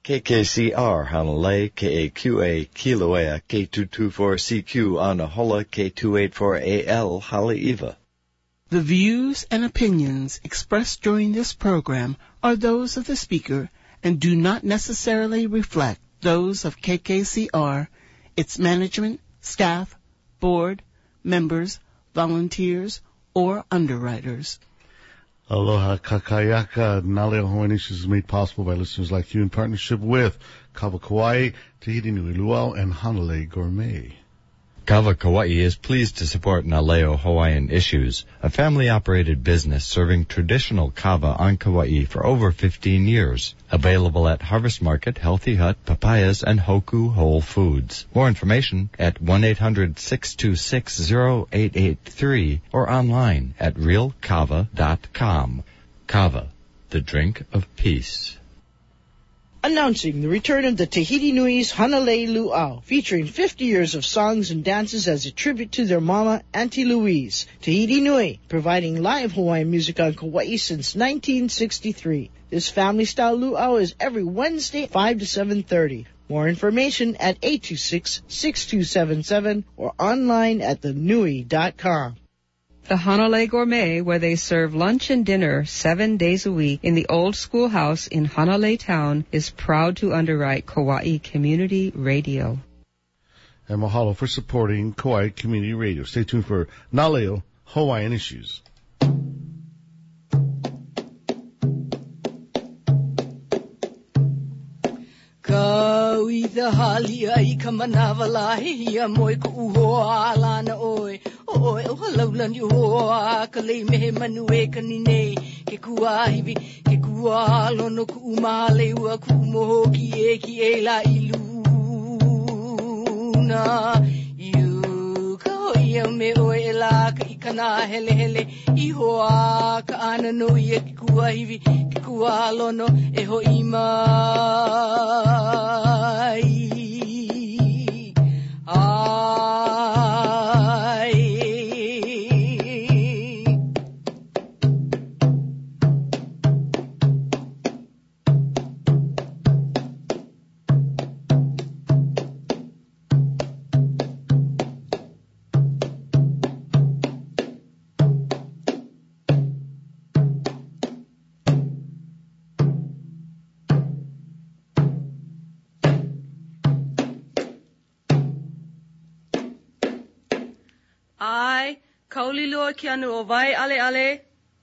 KKCR Hanalei KAQA Kilauea K224CQ Anahola K284AL Haleiwa. The views and opinions expressed during this program are those of the speaker and do not necessarily reflect those of KKCR, its management, staff, board, members, volunteers, or underwriters. Aloha Kakayaka. Naleo Hawaiian Issues is made possible by listeners like you in partnership with Kava Kauai, Tahiti Nui Luau, and Hanalei Gourmet. Kava Kauai is pleased to support Naleo Hawaiian Issues, a family-operated business serving traditional kava on Kauai for over 15 years. Available at Harvest Market, Healthy Hut, Papayas, and Hoku Whole Foods. More information at 1-800-626-0883 or online at realkava.com. Kava, the drink of peace. Announcing the return of the Tahiti Nui's Hanalei Luau, featuring 50 years of songs and dances as a tribute to their mama, Auntie Louise. Tahiti Nui, providing live Hawaiian music on Kauai since 1963. This family-style luau is every Wednesday, 5 to 7:30. More information at 826-6277 or online at thenui.com. The Hanalei Gourmet, where they serve lunch and dinner 7 days a week in the old schoolhouse in Hanalei Town, is proud to underwrite Kauai Community Radio. And mahalo for supporting Kauai Community Radio. Stay tuned for Naleo Hawaiian Issues. Kau I the halia I kamanawalahi ia moi ku uhoa alana oi. Oi o halaulan i hoa ka lei mehe manu e kanine. Ke kua hivi, ke kua lono ku umale ua ku moho ki e la iluna. Iu ka hoia me oi e la ka ikana hele hele. I hoa ka ana no ia ke kua hivi, ke kua lono e ho imai. Ai, kaulilua ki anu o vai ale ale.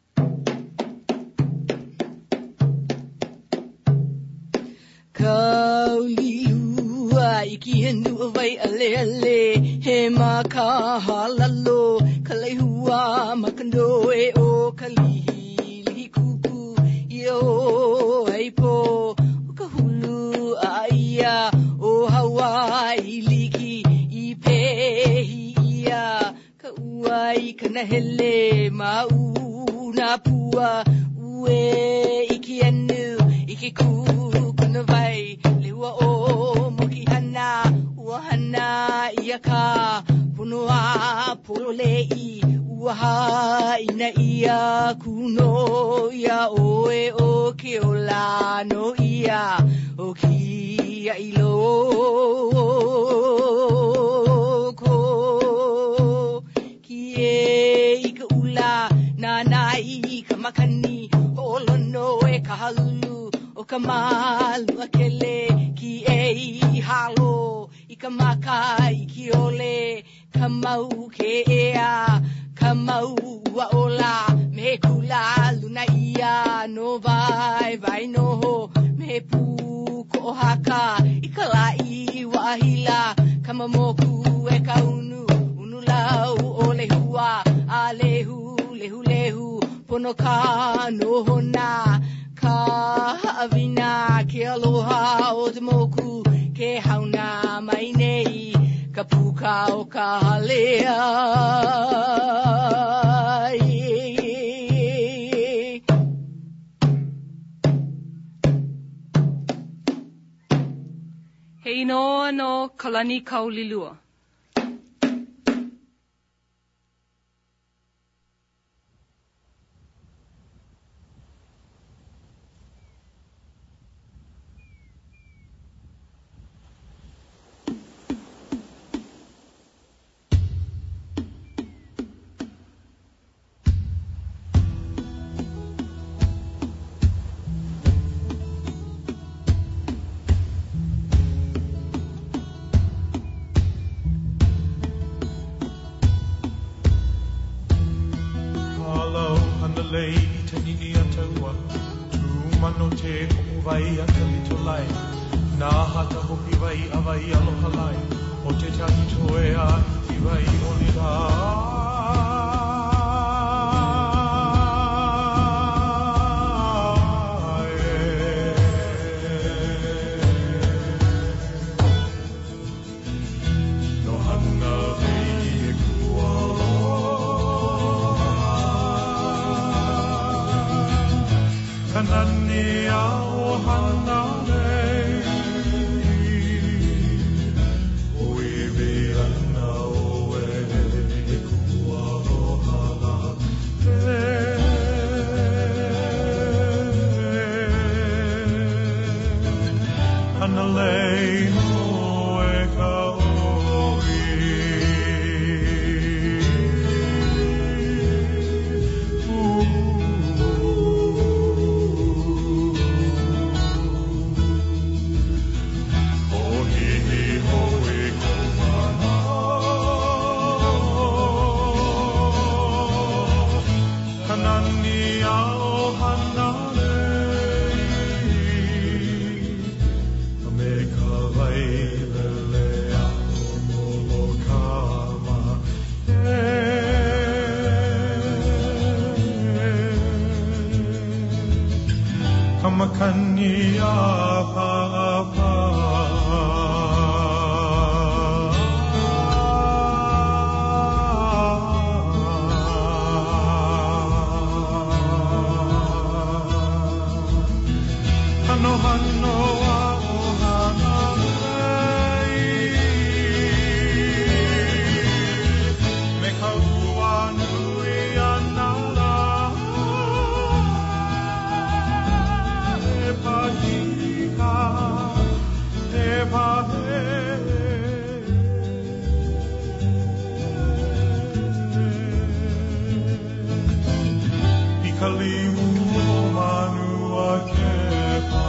Kaulilua iki anu o vai ale ale. He maka halalo, kalehua makando e o kalihi lihi kuku. Yo aipo, ukahulu aia o Hawaii liki I pehi ia. Uai kana hele mauna pua ue iki anu iki ku kana vai lewa o moki hana ua hana ia ka punua polei ua ina ia kuno ia oe o ke ola no ia o ki ia ilo Ika ula na nai ka makani olono e ka halulu o ka malu akele ki e halo I ka maka I ki ole ka mau ke ea ka mau wa ola me kula luna ia no vai vai no me pu ko haka I ka lai wa hila ka mamoku e ka unu lau ole hua a lehu lehu lehu pono ka no hona ka avina ke aloha o te moku ke hauna mai nei ka puka o ka halea Hei noa no kalani kaulilua. leua tu mano te ko'u vai a ka hito lai nā hata hoki vai a vai aloha lai o te tahi toe a i vai o ni rā Kanani ao hanale Oiwi ana oe kua ohala Hanalei no e ka Kamakani apa apa Hano hano a ohana me ka ua nui ana Pahika, te pahe. Ika liu o manua ke pa.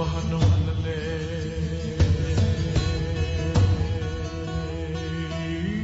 Aloha no hanale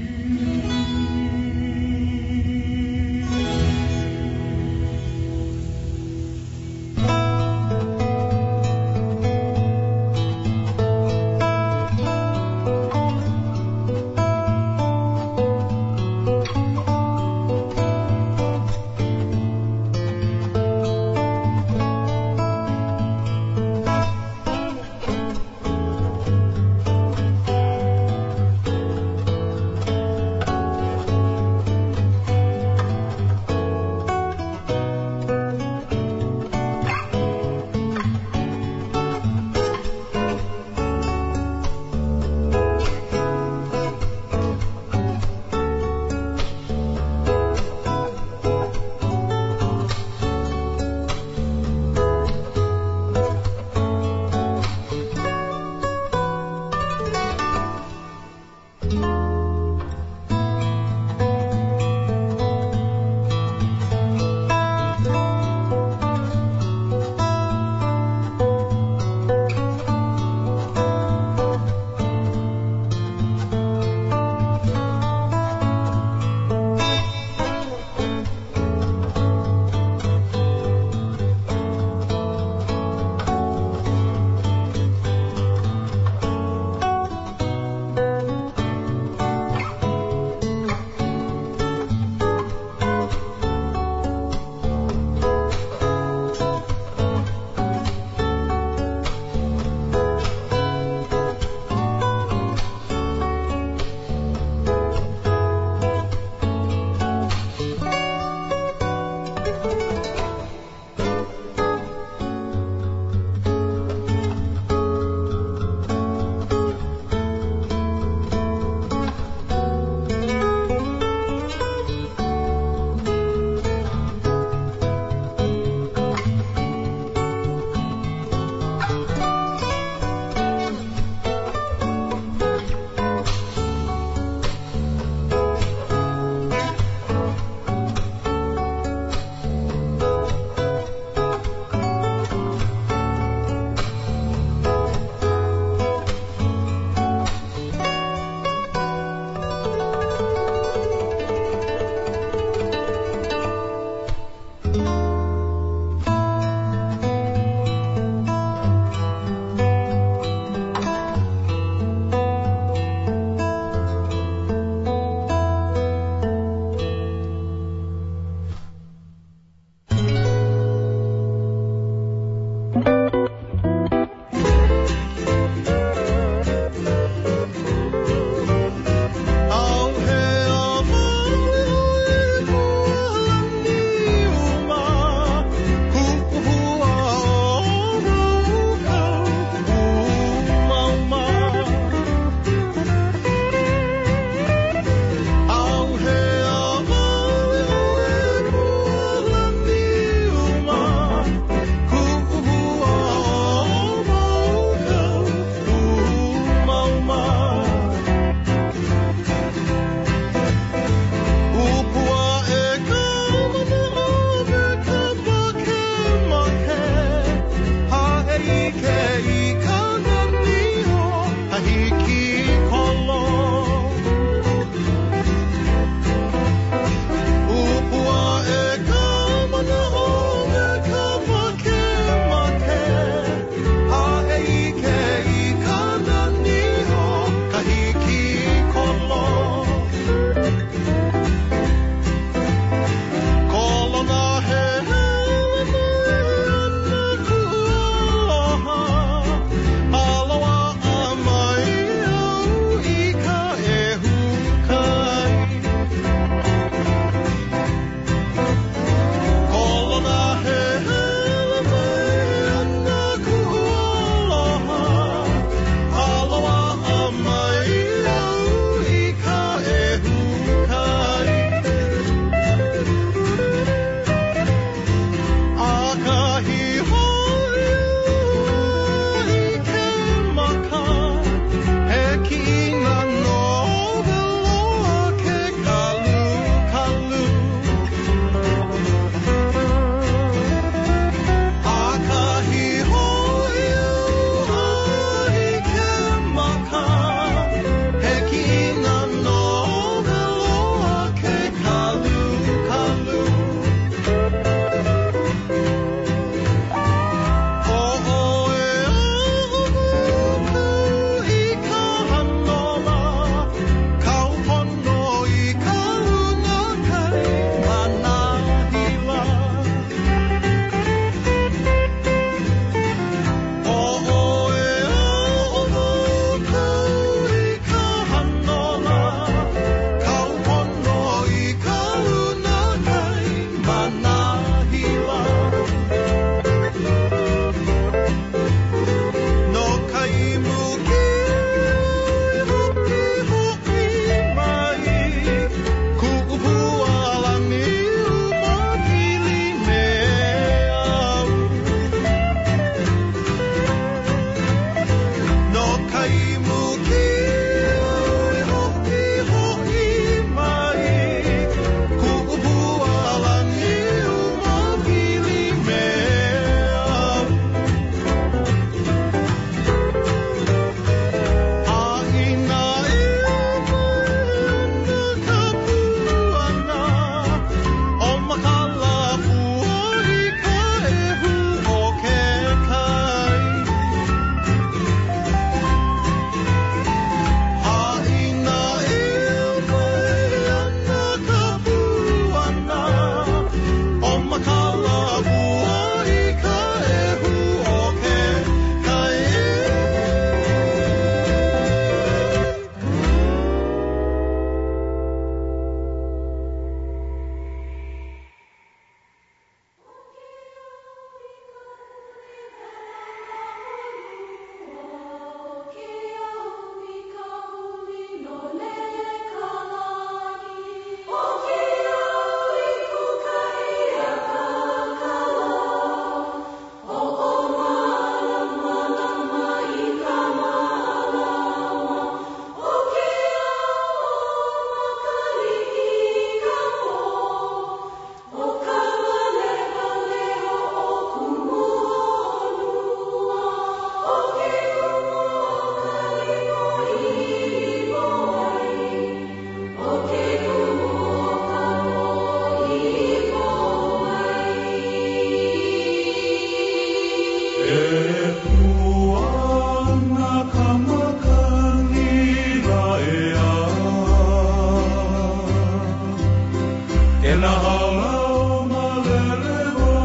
E na halau ma lele wā.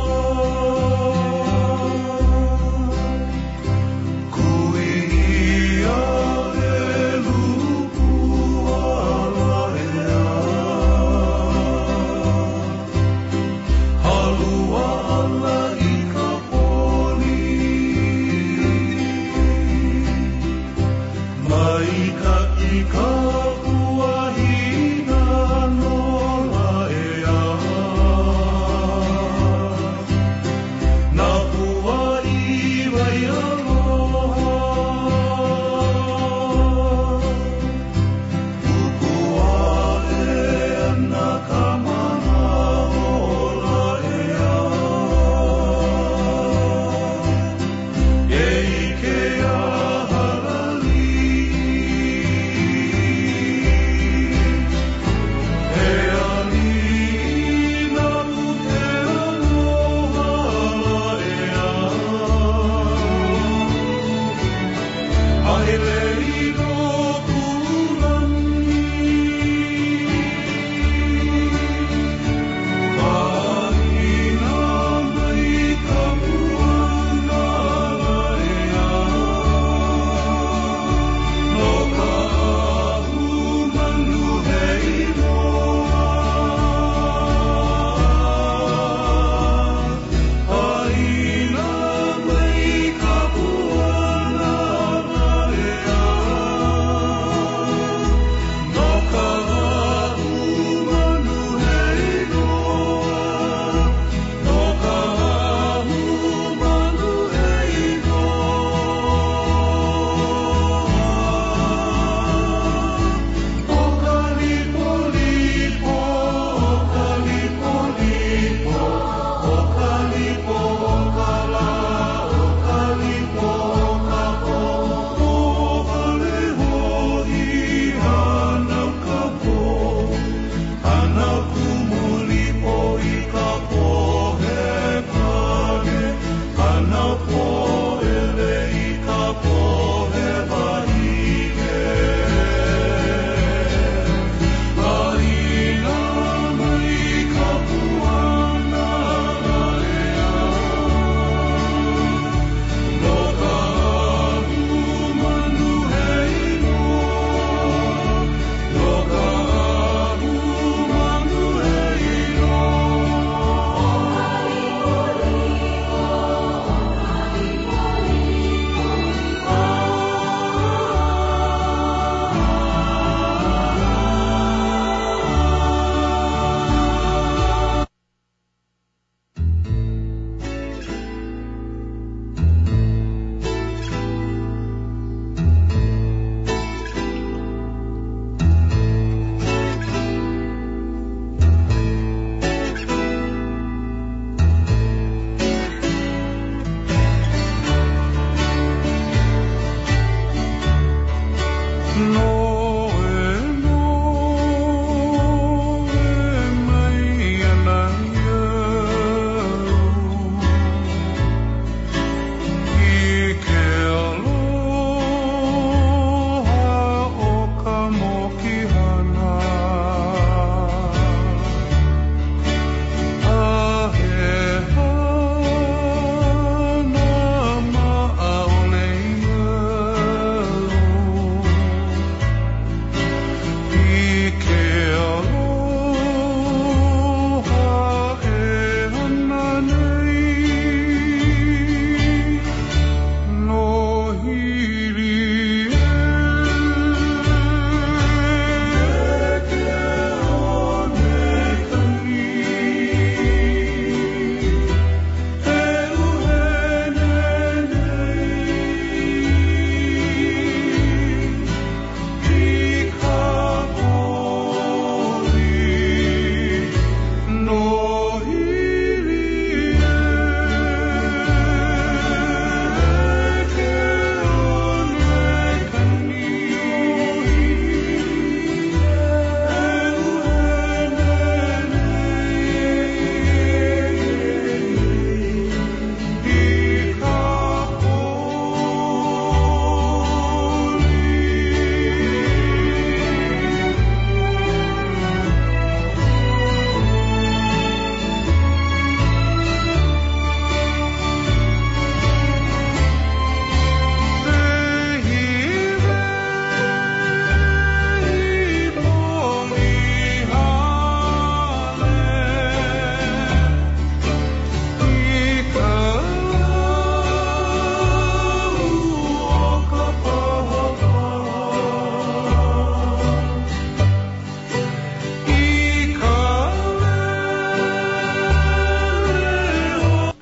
Kui ia e lupu ala ea. Halua ana i ka poli. Mai ka i ka puahina no la ea.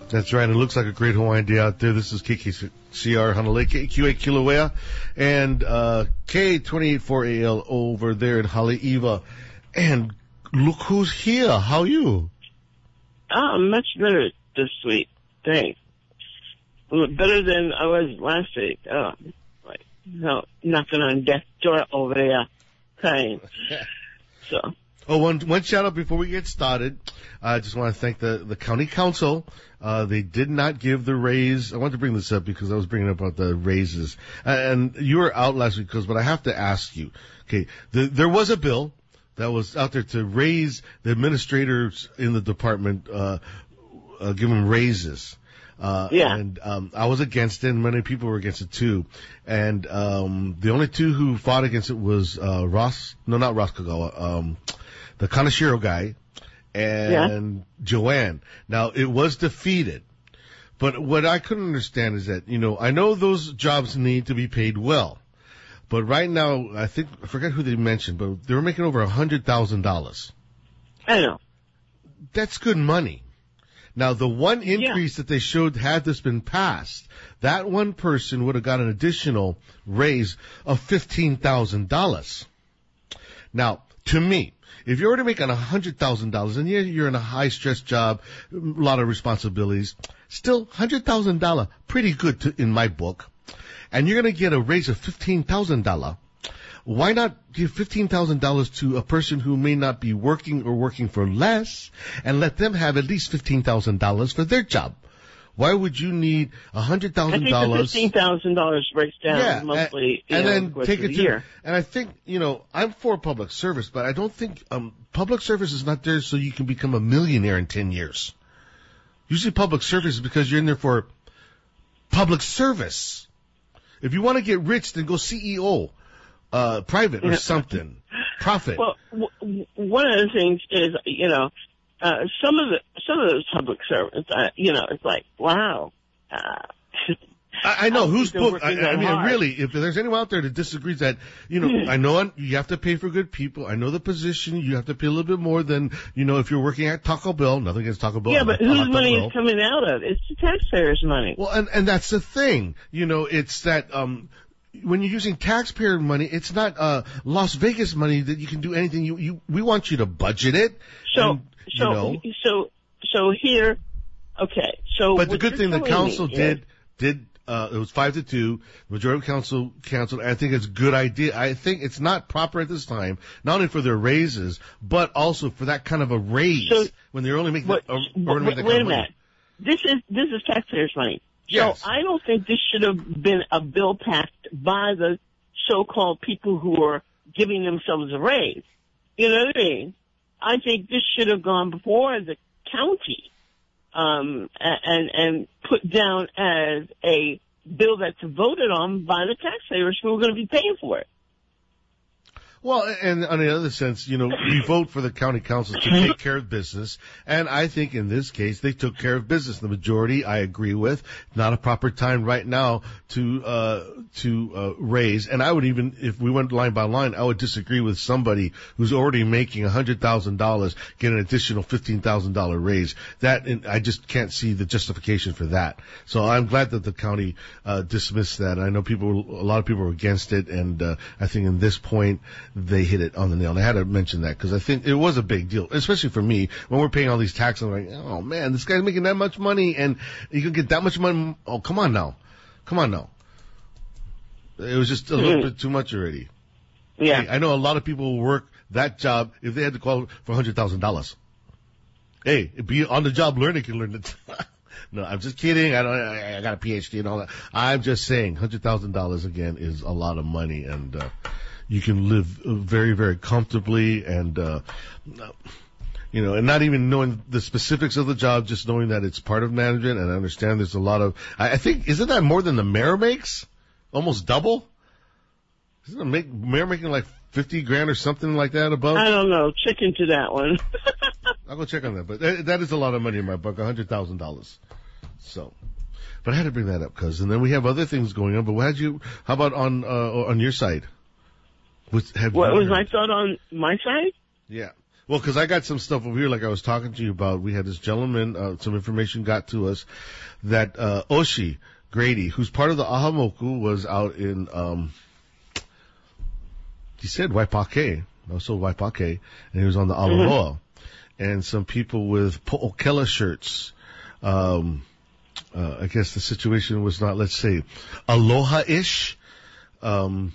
That's right. It looks like a great Hawaiian day out there. This is KKCR Hanalei, KQA Kilauea, and K284AL over there in Haleiwa. And look who's here. How are you? Oh, much better this week. Thanks. Better than I was last week. Oh, like, no, knocking on death's door over there, crying. So. Oh, one shout out before we get started. I just want to thank the county council. They did not give the raise. I wanted to bring this up because I was bringing up about the raises. And you were out last week, but I have to ask you. Okay, there was a bill that was out there to raise the administrators in the department, give them raises. And I was against it, and many people were against it too. And the only two who fought against it was not Ross Kagawa, the Kaneshiro guy, and Joanne. Now, it was defeated. But what I couldn't understand is that, I know those jobs need to be paid well. But right now, I forget who they mentioned, but they were making over $100,000. I know. That's good money. Now, the one increase that they showed, had this been passed, that one person would have got an additional raise of $15,000. Now, to me, if you're already making $100,000 and you're in a high-stress job, a lot of responsibilities, still $100,000, pretty good in my book, and you're going to get a raise of $15,000, why not give $15,000 to a person who may not be working or working for less and let them have at least $15,000 for their job? Why would you need $100,000? I think the $15,000 breaks down monthly, and then take it to year. And I think, I'm for public service, but I don't think public service is not there so you can become a millionaire in 10 years. Usually public service is because you're in there for public service. If you want to get rich, then go CEO, private or something, profit. Well, one of the things is, some of those public servants, it's like, wow. I know whose book. I mean, really, if there's anyone out there that disagrees that, I know you have to pay for good people. I know the position. You have to pay a little bit more than, if you're working at Taco Bell. Nothing against Taco Bell. Yeah, but whose money is coming out of? It's the taxpayers' money. Well, and that's the thing. It's that, when you're using taxpayer money, it's not, Las Vegas money that you can do anything we want you to budget it. So here, okay. So, but the good thing the council did, it was 5-2. The majority of council canceled. I think it's a good idea. I think it's not proper at this time, not only for their raises, but also for that kind of a raise when they're only making that kind of money. Wait a minute. This is taxpayers' money. Yes. So I don't think this should have been a bill passed by the so-called people who are giving themselves a raise. You know what I mean? I think this should have gone before the county, and put down as a bill that's voted on by the taxpayers who are going to be paying for it. Well, and on the other sense, we vote for the county councils to take care of business, and I think in this case they took care of business. The majority, I agree with. Not a proper time right now to raise. And I would even, if we went line by line, I would disagree with somebody who's already making $100,000 get an additional $15,000 raise. That, I just can't see the justification for that. So I'm glad that the county dismissed that. I know a lot of people were against it, and I think in this point they hit it on the nail. And I had to mention that because I think it was a big deal, especially for me when we're paying all these taxes. I'm like, oh man, this guy's making that much money, and you can get that much money. Oh, come on now. It was just a little bit too much already. Yeah. Hey, I know a lot of people will work that job if they had to call for $100,000. Hey, be on the job learning can learn it. No, I'm just kidding. I got a PhD and all that. I'm just saying $100,000 again is a lot of money, and you can live very, very comfortably, and and not even knowing the specifics of the job, just knowing that it's part of management. And I understand there's a lot of, I think, isn't that more than the mayor makes? Almost double? Isn't the mayor making like 50 grand or something like that above? I don't know. Check into that one. I'll go check on that. But that is a lot of money in my book, $100,000. So, but I had to bring that up, cuz. And then we have other things going on. But how about on your side? What was my thought on my side? Yeah. Well, because I got some stuff over here, like I was talking to you about. We had this gentleman, some information got to us that Oshi Grady, who's part of the Ahamoku, was out in, he said Waipake, also Waipake, and he was on the Alaloa. And some people with Po'okela shirts. I guess the situation was not, let's say, aloha-ish. And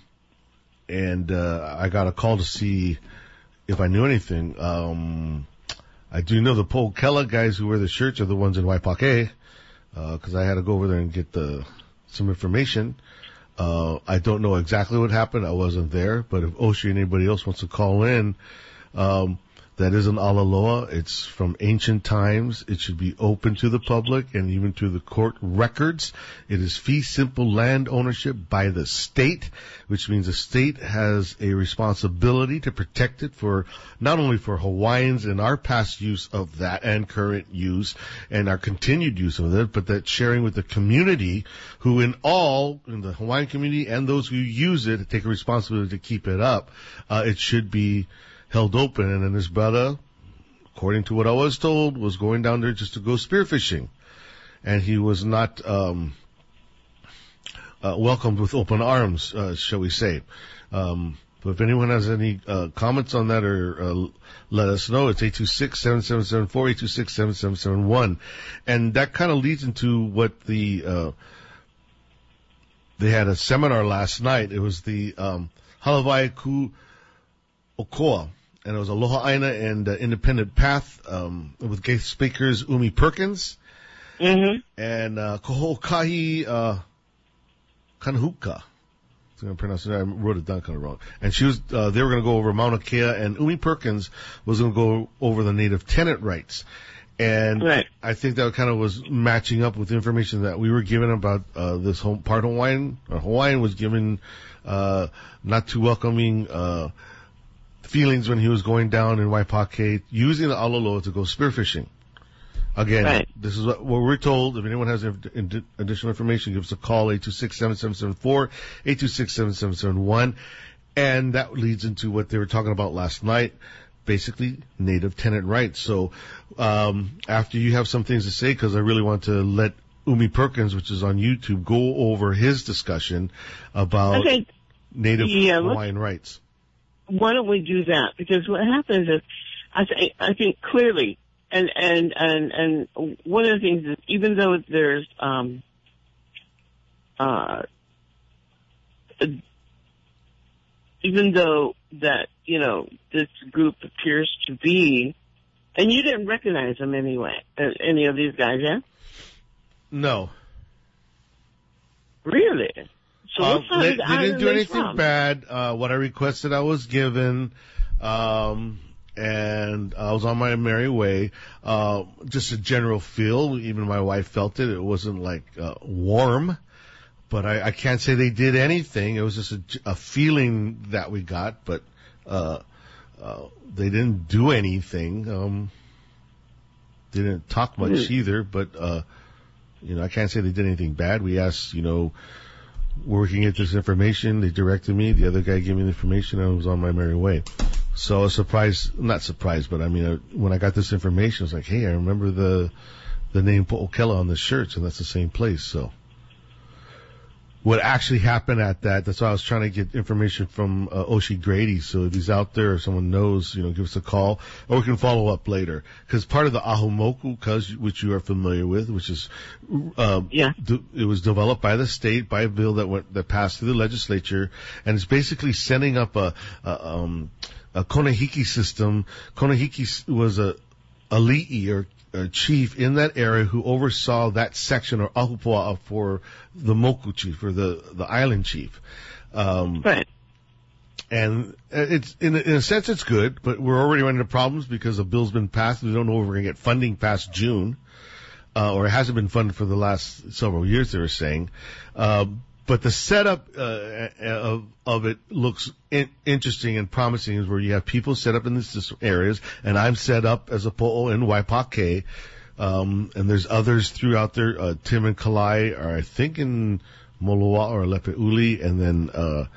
I got a call to see if I knew anything. I do know the Po'okela guys who wear the shirts are the ones in Waipake, cause I had to go over there and get some information. I don't know exactly what happened. I wasn't there, but if Oshi and anybody else wants to call in, that is an alaloa. It's from ancient times. It should be open to the public and even to the court records. It is fee simple land ownership by the state, which means the state has a responsibility to protect it for not only for Hawaiians and our past use of that and current use and our continued use of it, but that sharing with the community who in the Hawaiian community and those who use it take a responsibility to keep it up. It should be held open, and then his brother, according to what I was told, was going down there just to go spearfishing, and he was not welcomed with open arms, shall we say. But if anyone has any comments on that or let us know, it's 826-7774, 826-7771. And that kind of leads into what they had a seminar last night. It was the Halavai Ku Okoa, and it was Aloha Aina and Independent Path with guest speakers Umi Perkins and Kohokahi Kanuhuka. I'm going to pronounce it. I wrote it down kind of wrong. And she was they were going to go over Mauna Kea, and Umi Perkins was going to go over the native tenant rights. And right. I think that kind of was matching up with information that we were given about this part Hawaiian. Hawaiian was given not too welcoming feelings when he was going down in Waipake using the alaloa to go spearfishing. Again, right. This is what we're told. If anyone has additional information, give us a call, 826-7774, 826-7771. And that leads into what they were talking about last night, basically native tenant rights. So after you have some things to say, because I really want to let Umi Perkins, which is on YouTube, go over his discussion about native Hawaiian rights. Why don't we do that? Because what happens is, I think clearly, and one of the things is, even though there's even though that this group appears to be, and you didn't recognize them anyway, any of these guys, yeah? No. Really? So they didn't do anything bad. What I requested, I was given, and I was on my merry way. Just a general feel. Even my wife felt it. It wasn't like warm, but I can't say they did anything. It was just a feeling that we got, but they didn't do anything. They didn't talk much either, but I can't say they did anything bad. We asked, working at this information, they directed me. The other guy gave me the information, and I was on my merry way. So I was not surprised, but when I got this information, I was like, hey, I remember the name Po'okela on the shirts, and that's the same place. So what actually happened at that's why I was trying to get information from Oshi Grady. So if he's out there or someone knows, give us a call, or we can follow up later. Because part of the Ahumoku, which you are familiar with, which is it was developed by the state by a bill that passed through the legislature, and it's basically setting up a Konehiki system. Konehiki was a li'i or a chief in that area who oversaw that section, or ahupua'a for the Moku chief, or the island chief. Right. And it's in a sense it's good, but we're already running into problems because the bill's been passed. We don't know if we're going to get funding past June, or it hasn't been funded for the last several years, they were saying. But the setup of it looks interesting and promising, is where you have people set up in these areas, and I'm set up as a po'o in Waipake, and there's others throughout there. Tim and Kalai are, I think, in Moloa or Lepe'uli, and then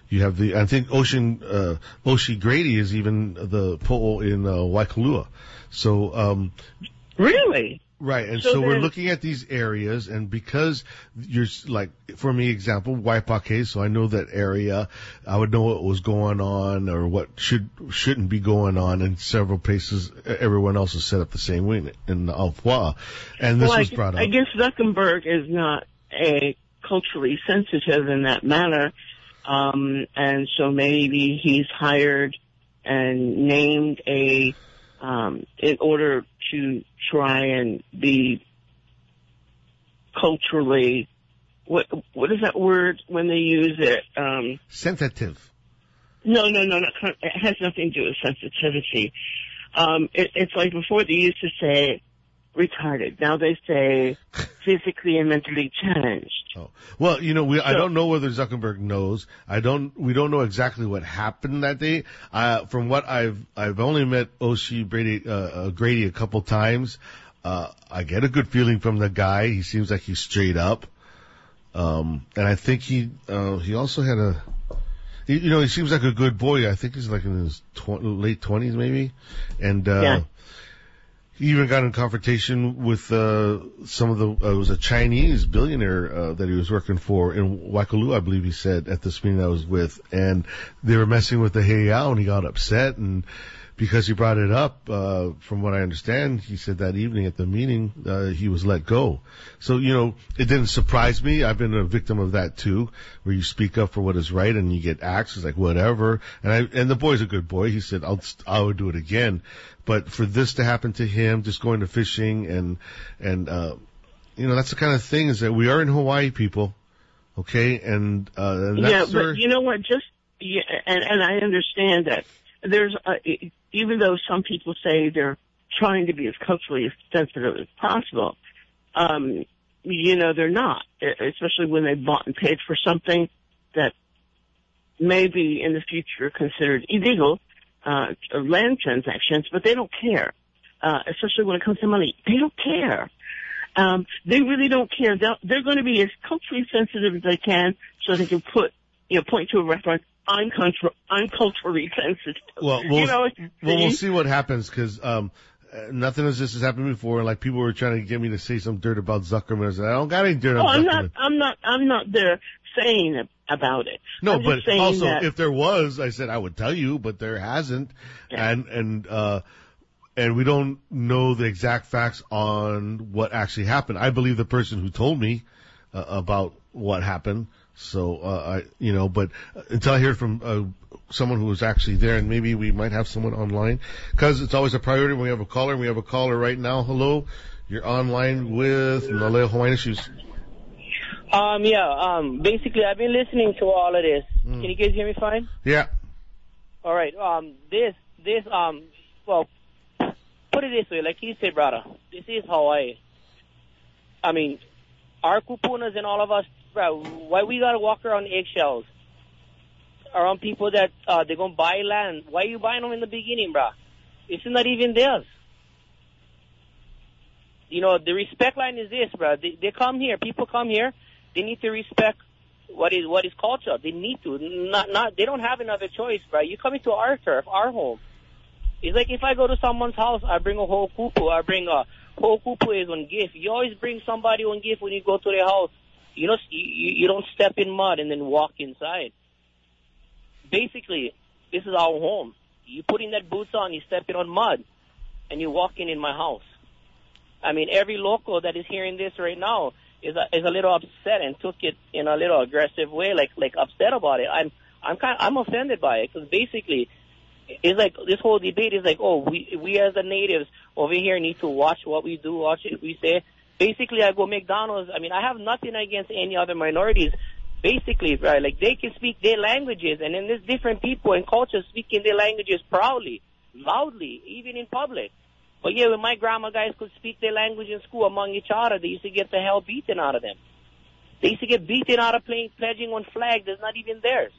You have I think Oshi Grady is even the po'o in Waikalua. So, Really? right, and So so we're then- looking at these areas, and because you're, like, for me, example, Waipake, so I know that area, I would know what was going on or what shouldn't be going on in several places. Everyone else is set up the same way in Aufua, and this Well, was brought up. I guess Zuckerberg is not culturally sensitive in that manner, and so maybe he's hired and named in order to try and be culturally, what is that word when they use it? Sensitive. No, it has nothing to do with sensitivity. It's like before they used to say retarded. Now they say physically and mentally challenged. Oh. Well, I don't know whether Zuckerberg knows. We don't know exactly what happened that day. From what I've only met Oshi Grady a couple times. I get a good feeling from the guy. He seems like he's straight up. And I think he also had he seems like a good boy. I think he's like in his late 20s maybe. And, yeah. He even got in confrontation with some of it was a Chinese billionaire that he was working for in Waikalua, I believe he said, at this meeting I was with. And they were messing with the heiau, and he got upset. And because he brought it up, from what I understand, he said that evening at the meeting, he was let go. So, it didn't surprise me. I've been a victim of that too, where you speak up for what is right and you get axed. It's like, whatever. And the boy's a good boy. He said, I would do it again. But for this to happen to him, just going to fishing and that's the kind of thing is that we are in Hawaii, people. Okay. And that's but you know what? And I understand that there's, even though some people say they're trying to be as culturally sensitive as possible, they're not, especially when they bought and paid for something that may be in the future considered illegal, land transactions, but they don't care, especially when it comes to money. They don't care. They really don't care. They're going to be as culturally sensitive as they can so they can point to a reference. I'm culturally sensitive. Well, we'll see what happens because nothing as this has happened before. Like people were trying to get me to say some dirt about Zuckerman. I said, I don't got any dirt on Zuckerman. I'm not there saying about it. No, I'm but just saying also that, if there was, I said I would tell you, but there hasn't, yeah. and we don't know the exact facts on what actually happened. I believe the person who told me about what happened. So, but until I hear from someone who was actually there, and maybe we might have someone online, because it's always a priority when we have a caller. We have a caller right now. Hello, you're online with Naleo Hawaiian Issues. Basically, I've been listening to all of this. Can you guys hear me fine? Yeah. All right. Well, put it this way, like you said, brother, this is Hawaii. I mean, our kupunas and all of us, bro, why we gotta walk around eggshells around people that they're gonna buy land? Why are you buying them in the beginning, bro? It's not even theirs. The respect line is this, bro. They come here, people come here, they need to respect what is culture. They need to. They don't have another choice, bro. You come into our turf, our home. It's like if I go to someone's house, I bring a whole kupu. I bring a whole kupu is one gift. You always bring somebody one gift when you go to their house. You don't step in mud and then walk inside. Basically, this is our home. You putting that boots on, you stepping on mud, and you're walking in my house. I mean, every local that is hearing this right now is a little upset and took it in a little aggressive way, like upset about it. I'm offended by it because basically, it's like this whole debate is like, oh, we as the natives over here need to watch what we do, watch it we say. Basically, I go McDonald's. I mean, I have nothing against any other minorities. Basically, right, like they can speak their languages, and then there's different people and cultures speaking their languages proudly, loudly, even in public. But yeah, when my grandma guys could speak their language in school among each other, they used to get the hell beaten out of them. They used to get beaten out of pledging one flag that's not even theirs.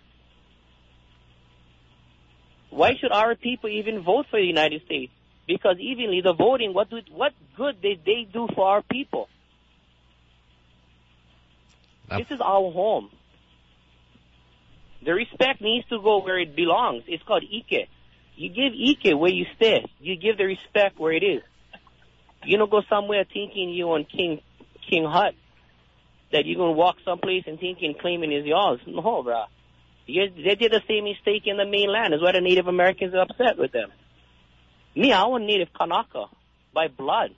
Why should our people even vote for the United States? Because evenly the voting, what good did they do for our people? This is our home. The respect needs to go where it belongs. It's called Ike. You give Ike where you stay. You give the respect where it is. You don't go somewhere thinking you on King Hut, that you're going to walk someplace and thinking claiming is yours. No, bruh. They did the same mistake in the mainland. That's why the Native Americans are upset with them. Me, I was Native Kanaka by blood.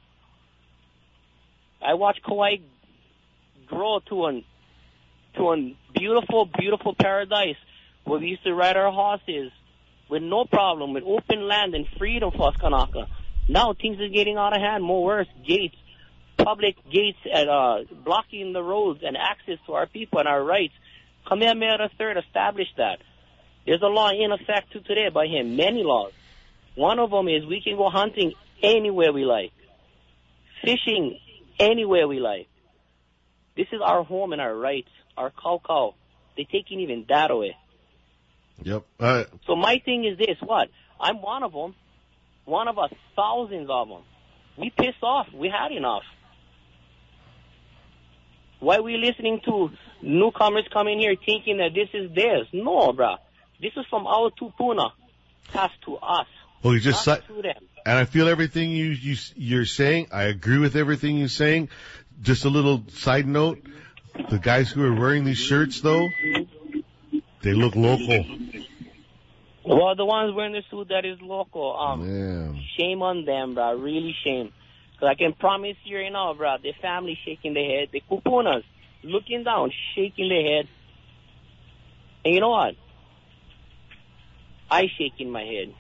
I watched Kauai grow to a beautiful, beautiful paradise where we used to ride our horses with no problem, with open land and freedom for us Kanaka. Now things are getting out of hand, more worse. Gates, public gates, blocking the roads and access to our people and our rights. Kamehameha III established that. There's a law in effect to today by him, many laws. One of them is we can go hunting anywhere we like, fishing anywhere we like. This is our home and our rights, our cow. They're taking even that away. Yep. So my thing is this, what? I'm one of them, one of us, thousands of them. We pissed off. We had enough. Why are we listening to newcomers coming here thinking that this is theirs? No, bruh. This is from our tupuna, passed to us. Well, you just not to them. And I feel everything you're saying. I agree with everything you're saying. Just a little side note: the guys who are wearing these shirts, though, they look local. Well, the ones wearing the suit that is local. Yeah. Shame on them, bruh. Really shame. Because I can promise you right now, bruh, their family shaking their head. The kupunas looking down, shaking their head. And you know what? I shaking my head.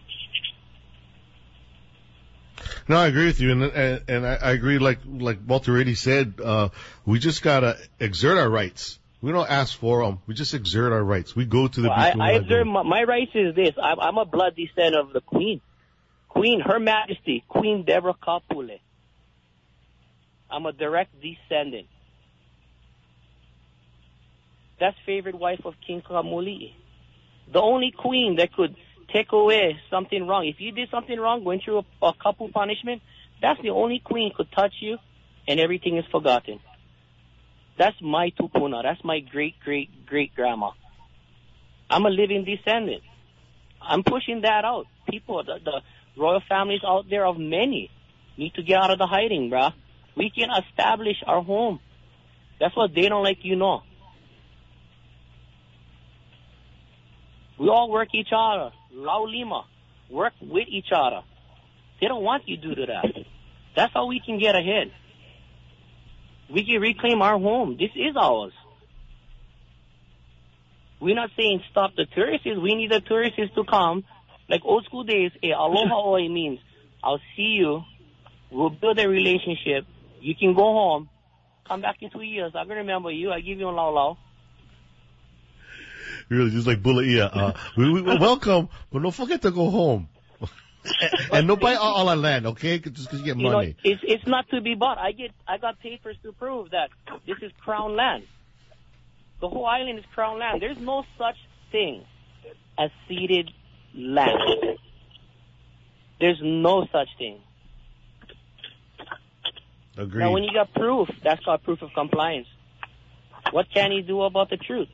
No, I agree with you, and I agree. Like Walter Reddy said, we just gotta exert our rights. We don't ask for them. We just exert our rights. We go to the people. I exert my rights is this. I'm a blood descendant of the Queen, Her Majesty, Queen Deborah Kapule. I'm a direct descendant. That's favorite wife of King Kamuli. The only queen that could take away something wrong. If you did something wrong, went through a couple punishment, that's the only queen could touch you, and everything is forgotten. That's my tupuna. That's my great-great-great-grandma. I'm a living descendant. I'm pushing that out. People, the royal families out there of many need to get out of the hiding, bruh. We can establish our home. That's what they don't like, you know. We all work each other. Lau Lima. Work with each other. They don't want you to do that. That's how we can get ahead. We can reclaim our home. This is ours. We're not saying stop the tourists. We need the tourists to come. Like old school days, aloha oi means I'll see you. We'll build a relationship. You can go home. Come back in 2 years. I'm going to remember you. I give you a lau. Really, just like Bulaia. We welcome, but don't forget to go home. And don't buy all our land, okay? Just because you get money. You know, it's not to be bought. I got papers to prove that this is crown land. The whole island is crown land. There's no such thing as ceded land. There's no such thing. Agreed. Now, when you got proof, that's called proof of compliance. What can he do about the truth?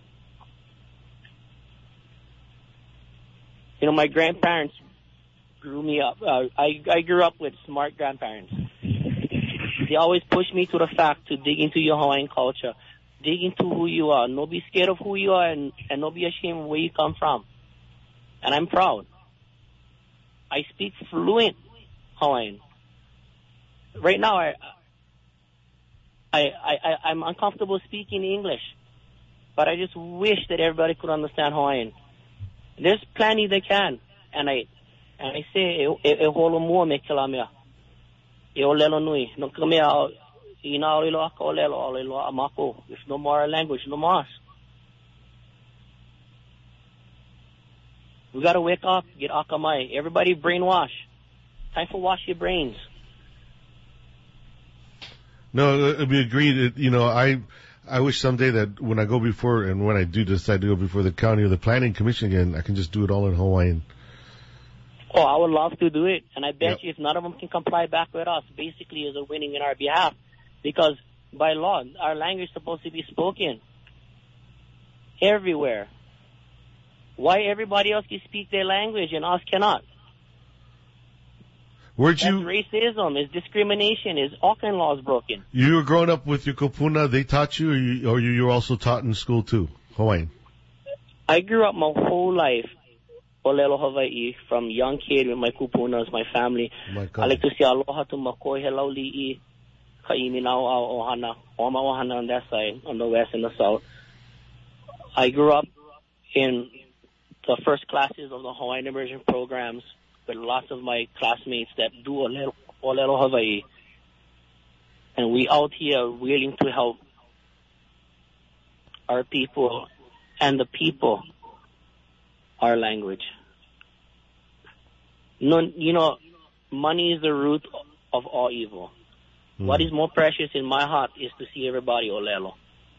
You know, my grandparents grew me up. I grew up with smart grandparents. They always pushed me to the fact to dig into your Hawaiian culture. Dig into who you are. No be scared of who you are and no be ashamed of where you come from. And I'm proud. I speak fluent Hawaiian. Right now, I'm uncomfortable speaking English. But I just wish that everybody could understand Hawaiian. There's plenty that can. And I say, e holo mua me kilamea. E o lelo nui. No kamea, ina olelo aka o lelo amako. If no more language, no more. We gotta wake up, get akamai. Everybody brainwash. Time for wash your brains. No, we agreed. You know, I wish someday that when I go before, and when I do decide to go before the county or the planning commission again, I can just do it all in Hawaiian. Oh, I would love to do it. And I bet you if none of them can comply back with us, basically is a winning in our behalf. Because by law, our language is supposed to be spoken everywhere. Why everybody else can speak their language and us cannot? That's racism, is discrimination, is all kind of laws broken. You were growing up with your kupuna, they taught you, or you were also taught in school too, Hawaiian? I grew up my whole life, Olelo, Hawaii, from young kid with my kupunas, my family. Oh my God. I like to say aloha to makoi helau li'i, ka'imi nao au ohana, oma ohana on that side, on the west and the south. I grew up in the first classes of the Hawaiian immersion programs with lots of my classmates that do Olelo Hawaii. And we out here willing to help our people and the people our language. No, you know, money is the root of all evil. What is more precious in my heart is to see everybody Olelo.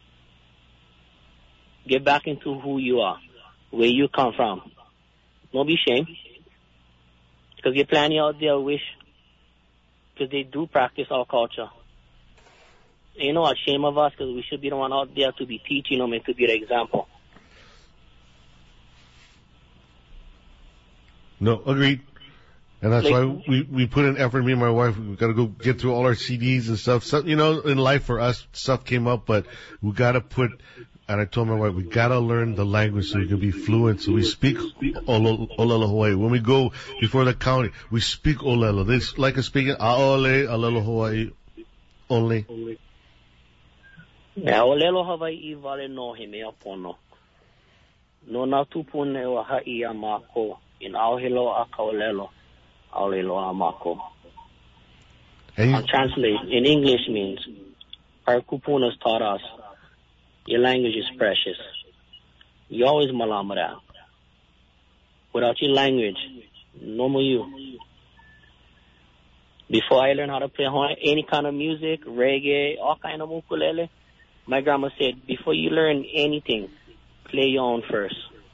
Get back into who you are, where you come from. Don't be ashamed. Because you're planning out there wish, because they do practice our culture. And you know what, shame of us, because we should be the one out there to be teaching them and to be the example. No, agreed. And that's why we put in effort, me and my wife, we gotta go get through all our CDs and stuff. So, you know, in life for us, stuff came up, but we gotta put, and I told my wife, we gotta learn the language so we can be fluent, so we speak Olelo Hawaii. When we go before the county, we speak Olelo. They like us speaking Aole, Olelo Hawaii only. Yeah, Olelo Hawaii vale no he mea pono. No na tupune o ha'i a mako, in auhilo a kaolelo, aulelo a mako. And translate, in English means, our kupunas taught us, your language is precious. You always malamara. Without your language, no more you. Before I learned how to play any kind of music, reggae, all kind of ukulele, my grandma said, before you learn anything, play your own first.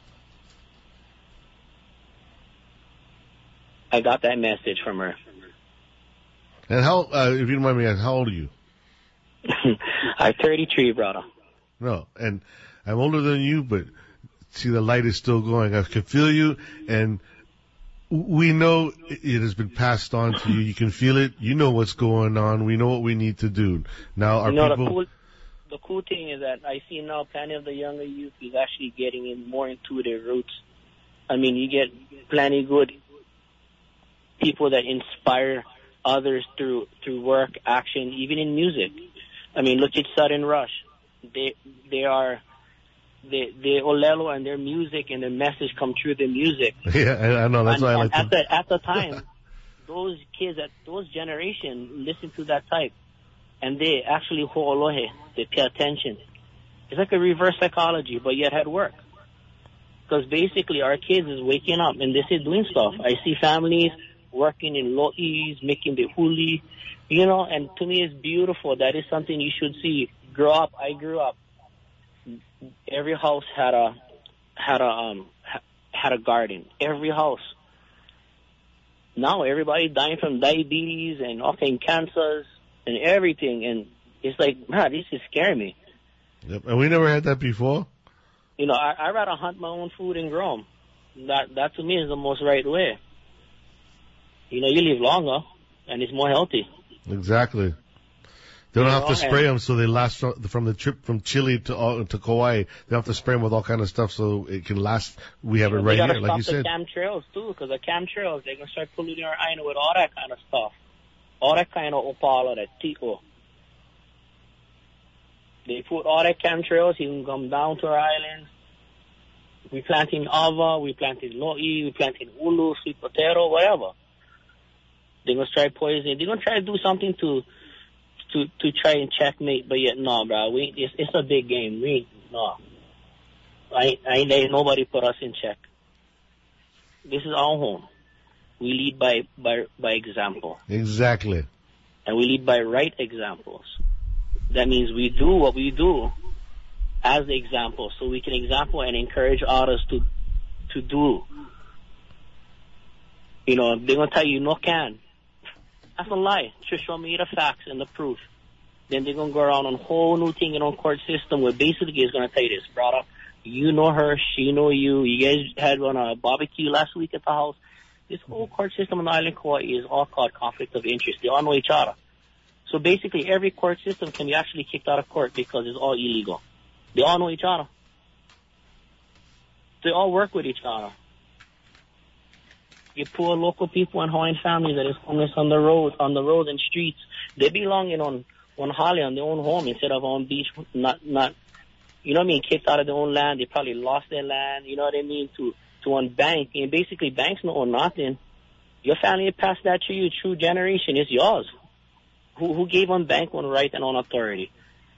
I got that message from her. And how, if you don't mind me asking, how old are you? I'm 33, brother. No, and I'm older than you, but see, the light is still going. I can feel you, and we know it has been passed on to you. You can feel it. You know what's going on. We know what we need to do. Now, our people... The cool thing is that I see now plenty of the younger youth is actually getting in more into their roots. I mean, you get plenty good people that inspire others through work, action, even in music. I mean, look at Sudden Rush. They Olelo and their music and their message come through their music. Yeah, I know. That's why I like at the time, those kids at those generation listen to that type, and they actually ho'olohe. They pay attention. It's like a reverse psychology, but yet at work. Because basically, our kids is waking up and they say doing stuff. I see families working in lo'is, making the huli, you know, and to me it's beautiful. That is something you should see. Grow up. I grew up. Every house had a garden. Every house. Now everybody dying from diabetes and all kind of cancers and everything, and it's like, man, this is scaring me. Yep. And we never had that before. You know, I rather hunt my own food and grow them. That to me is the most right way. You know, you live longer and it's more healthy. Exactly. They don't have to spray them so they last from the trip from Chile to Kauai. They don't have to spray them with all kind of stuff so it can last. We have it right here, like you said. They gotta stop the chemtrails too, because the chemtrails, they're gonna start polluting our island with all that kind of stuff. All that kind of opala, that tiko. They put all that chemtrails, you can come down to our islands. We planting ava, we planting lo'i, we planting ulu, sweet potato, whatever. They're gonna try poisoning. They're gonna try to do something to try and checkmate, but yet no, bro. It's a big game. I ain't let nobody put us in check. This is our home. We lead by example. Exactly. And we lead by right examples. That means we do what we do as the example, so we can example and encourage others to do. You know, they're gonna tell you no can. That's a lie. Just show me the facts and the proof. Then they're going to go around on a whole new thing in our court system where basically it's going to tell you this, brother, You know her, she know you. You guys had on a barbecue last week at the house. This whole court system on the island Kauai is all called conflict of interest. They all know each other. So basically, every court system can be actually kicked out of court because it's all illegal. They all know each other. They all work with each other. You poor local people and Hawaiian families that is homeless on the roads and streets. They belong on Hale, on their own home instead of on beach, not, you know what I mean, kicked out of their own land. They probably lost their land, you know what I mean, to one bank. And basically, banks don't own nothing. Your family passed that to you through generation. It's yours. Who gave one bank one right and one authority?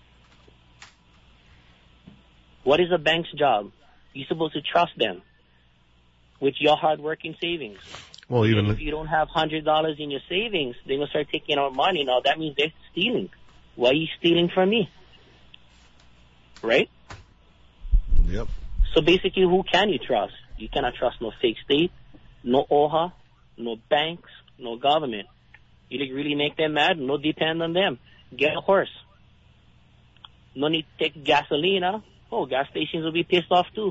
What is a bank's job? You're supposed to trust them with your hard-working savings. Well, even if you don't have $100 in your savings, they're going to start taking out money. Now, that means they're stealing. Why are you stealing from me? Right? Yep. So basically, who can you trust? You cannot trust no fake state, no OHA, no banks, no government. You really make them mad? No depend on them. Get a horse. No need to take gasoline, huh? Oh, gas stations will be pissed off too.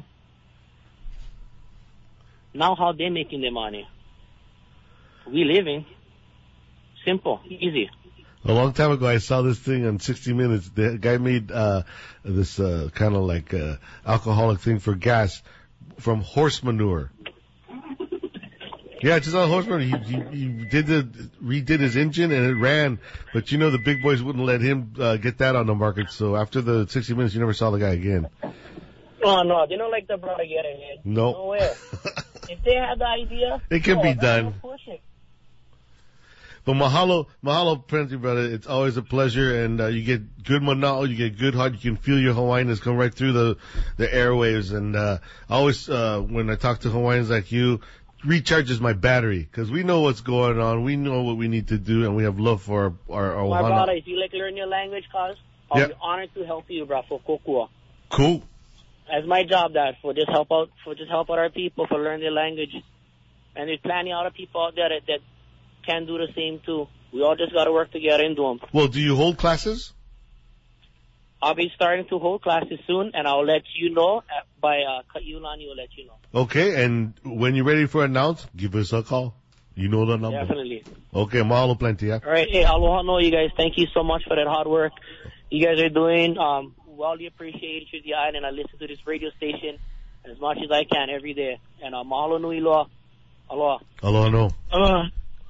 Now how they making their money? We living. Simple, easy. A long time ago, I saw this thing on 60 Minutes. The guy made this kind of like alcoholic thing for gas from horse manure. Yeah, just on horse manure. He redid his engine and it ran, but you know the big boys wouldn't let him get that on the market. So after the 60 Minutes, you never saw the guy again. Oh no, they don't like the brother get ahead. No. Nowhere. If they had the idea, it can be done. Push it. But mahalo, Plenty, brother. It's always a pleasure, and you get good mana'o, you get good heart. You can feel your Hawaiians come right through the airwaves. And always, when I talk to Hawaiians like you, recharges my battery because we know what's going on. We know what we need to do, and we have love for our My brother, if you like learn your language, cause I'll be honored to help you, bro, for kokua. Cool. As my job, that for just help out our people for learn their language. And there's plenty of other people out there that can do the same too. We all just got to work together and do them. Well, do you hold classes? I'll be starting to hold classes soon, and I'll let you know by Kaiulani will let you know. Okay, and when you're ready for announce, give us a call. You know the number. Definitely. Okay, mahalo plenty, yeah? All right, hey, aloha no, you guys. Thank you so much for that hard work you guys are doing. Wildly appreciate you, the island. I listen to this radio station as much as I can every day. And mahalo nui loa. Aloha. Aloha no. Aloha.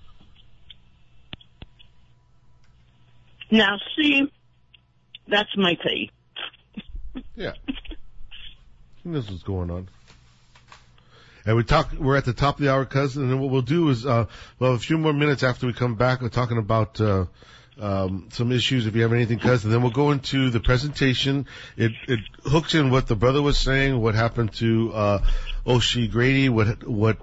Now, see, that's my take. Yeah. He knows what's going on. And we're at the top of the hour, cousin, and then what we'll do is, a few more minutes after we come back, we're talking about, some issues, if you have anything, cousin, then we'll go into the presentation. It hooks in what the brother was saying, what happened to, Oshie Grady, what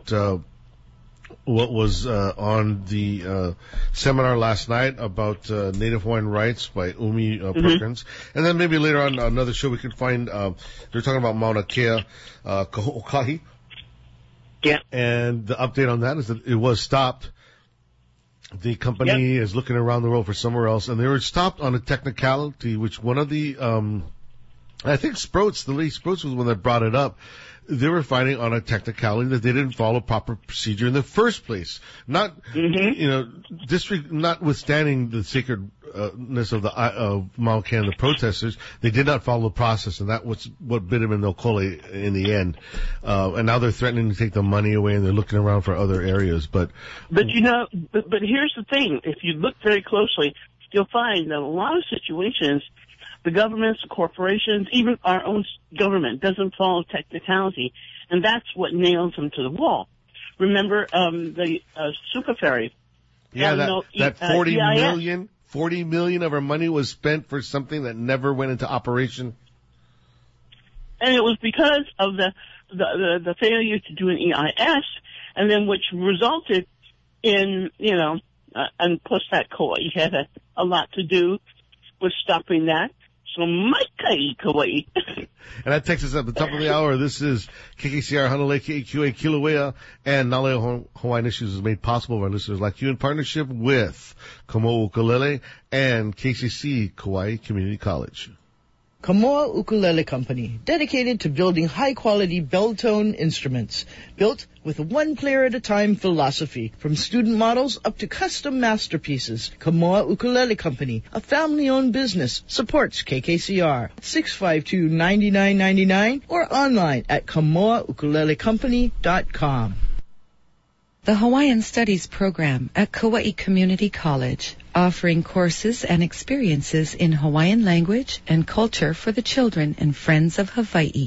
was on the seminar last night about Native Hawaiian rights by Umi Perkins. And then maybe later on another show we can find, they're talking about Mauna Kea, Kaho'okahi. Yeah. And the update on that is that it was stopped. The company is looking around the world for somewhere else, and they were stopped on a technicality, which one of the, I think the lady Sproats was the one that brought it up. They were finding on a technicality that they didn't follow proper procedure in the first place. Not, notwithstanding the sacredness of Mauna Kea and the protesters, they did not follow the process, and that was what bit them in the okole in the end. And now they're threatening to take the money away, and they're looking around for other areas. But here's the thing: if you look very closely, you'll find that a lot of situations, the governments, the corporations, even our own government doesn't follow technicality, and that's what nails them to the wall. Remember the Suka Ferry? Yeah, that 40 million of our money was spent for something that never went into operation. And it was because of the failure to do an EIS, and then which resulted in, and plus that Kauai had a lot to do with stopping that. So Maikai Kauai. And that takes us at the top of the hour. This is KKCR Hanalei KQA Kilauea, and Naleo Hawaiian Issues is made possible by listeners like you in partnership with Komo Ukulele and KCC Kauai Community College. Kamoa Ukulele Company, dedicated to building high-quality bell-tone instruments, built with a one-player-at-a-time philosophy. From student models up to custom masterpieces, Kamoa Ukulele Company, a family-owned business, supports KKCR. 652-9999 or online at kamoaukulelecompany.com. The Hawaiian Studies program at Kauai Community College, offering courses and experiences in Hawaiian language and culture for the children and friends of Hawaii.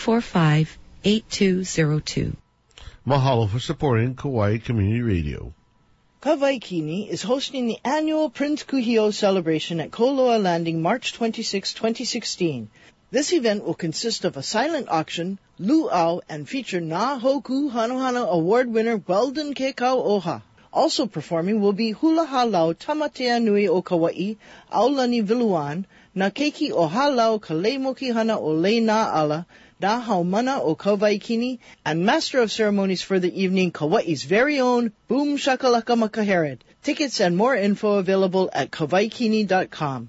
245-8202. Mahalo for supporting Kauai Community Radio. Kawaikini is hosting the annual Prince Kuhio celebration at Koloa Landing March 26, 2016. This event will consist of a silent auction, luau, and feature Na Hoku Hanohana Award winner Weldon Kekau Oha. Also performing will be Hula Halau Tamatea Nui o Kauai, Aulani Viluan, Na Keiki o Halau Kaleimoki Hana o Leina Ala, Na Haumana o Kawaikini, and Master of Ceremonies for the evening, Kauai's very own Boom Shakalaka Makahared. Tickets and more info available at kawaikini.com.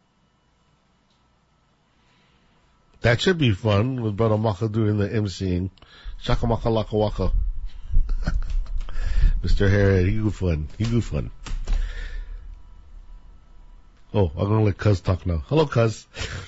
That should be fun with Brother Maka doing the emceeing. Shaka Maka Laka Waka. Mr. Harry, he good fun. Oh, I'm gonna let Cuz talk now. Hello, Cuz.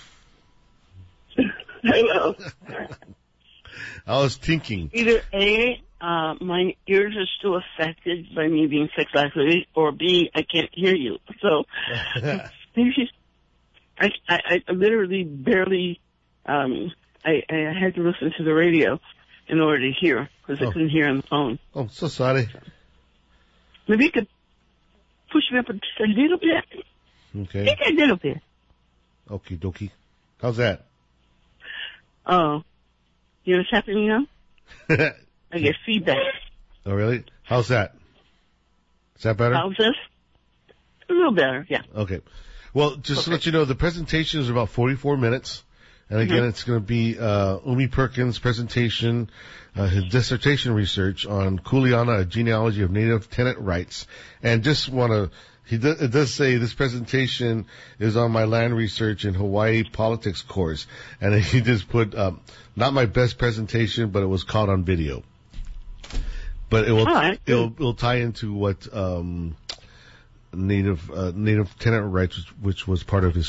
Hello. I was thinking. Either A, my ears are still affected by me being sexually, or B, I can't hear you. So, maybe I literally barely, I had to listen to the radio in order to hear, because I couldn't hear on the phone. Oh, so sorry. Maybe you could push me up just a little bit. Okay. Just a little bit. Okie dokie. How's that? Oh. You know what's happening now? I get feedback. Oh, really? How's that? Is that better? How's this? A little better, yeah. Okay. Well, just to let you know, the presentation is about 44 minutes. And again, it's going to be Umi Perkins' presentation, his dissertation research on Kuleana, a genealogy of native tenant rights. And just want to, it does say this presentation is on my land research in Hawaii politics course. And he just put, not my best presentation, but it was caught on video. But it will, it'll tie into what, native tenant rights, which was part of his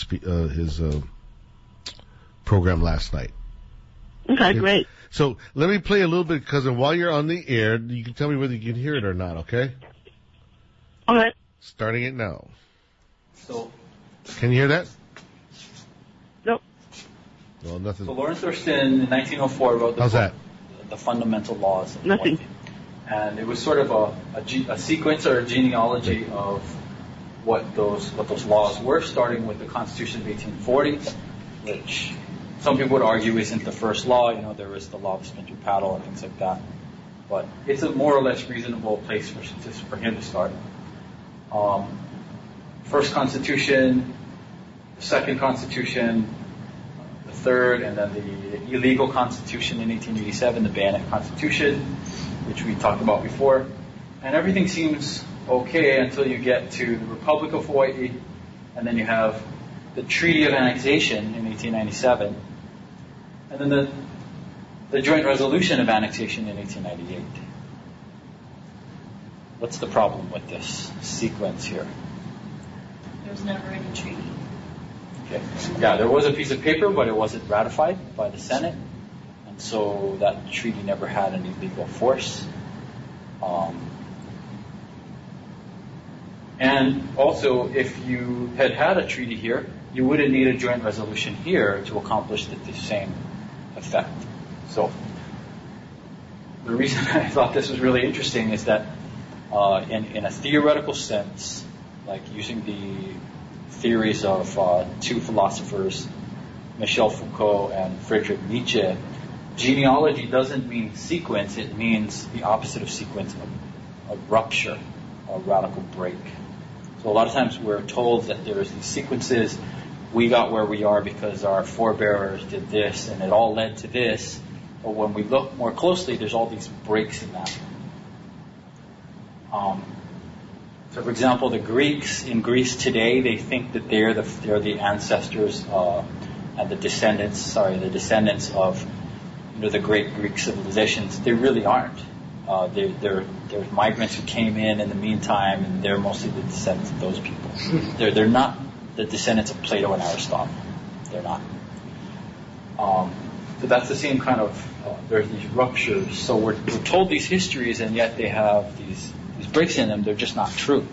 program last night. Okay, great. So let me play a little bit, because while you're on the air, you can tell me whether you can hear it or not, okay? All right. Starting it now. So, can you hear that? Nope. Well, nothing. So Lawrence Thurston in 1904 wrote the The Fundamental Laws. Nothing. And it was sort of a sequence or a genealogy of what those laws were, starting with the Constitution of 1840, which some people would argue isn't the first law. You know, there was the law of splinter paddle and things like that. But it's a more or less reasonable place for him to start. First Constitution, the Second Constitution, the Third, and then the illegal Constitution in 1887, the Bayonet Constitution, which we talked about before. And everything seems okay until you get to the Republic of Hawaii, and then you have the Treaty of Annexation in 1897, and then the Joint Resolution of Annexation in 1898. What's the problem with this sequence here? There was never any treaty. Okay. Yeah, there was a piece of paper, but it wasn't ratified by the Senate, and so that treaty never had any legal force. And also, if you had a treaty here, you wouldn't need a joint resolution here to accomplish the same effect. So, the reason I thought this was really interesting is that in a theoretical sense, like using the theories of two philosophers, Michel Foucault and Friedrich Nietzsche, genealogy doesn't mean sequence, it means the opposite of sequence, a rupture, a radical break. So a lot of times we're told that there's these sequences, we got where we are because our forebearers did this and it all led to this. But when we look more closely, there's all these breaks in that. So for example, the Greeks in Greece today, they think that they're the ancestors and the descendants of the great Greek civilizations, they really aren't. There's migrants who came in the meantime, and they're mostly the descendants of those people. They're not the descendants of Plato and Aristotle. They're not. So that's the same kind of, there's these ruptures. So we're told these histories, and yet they have these breaks in them. They're just not true.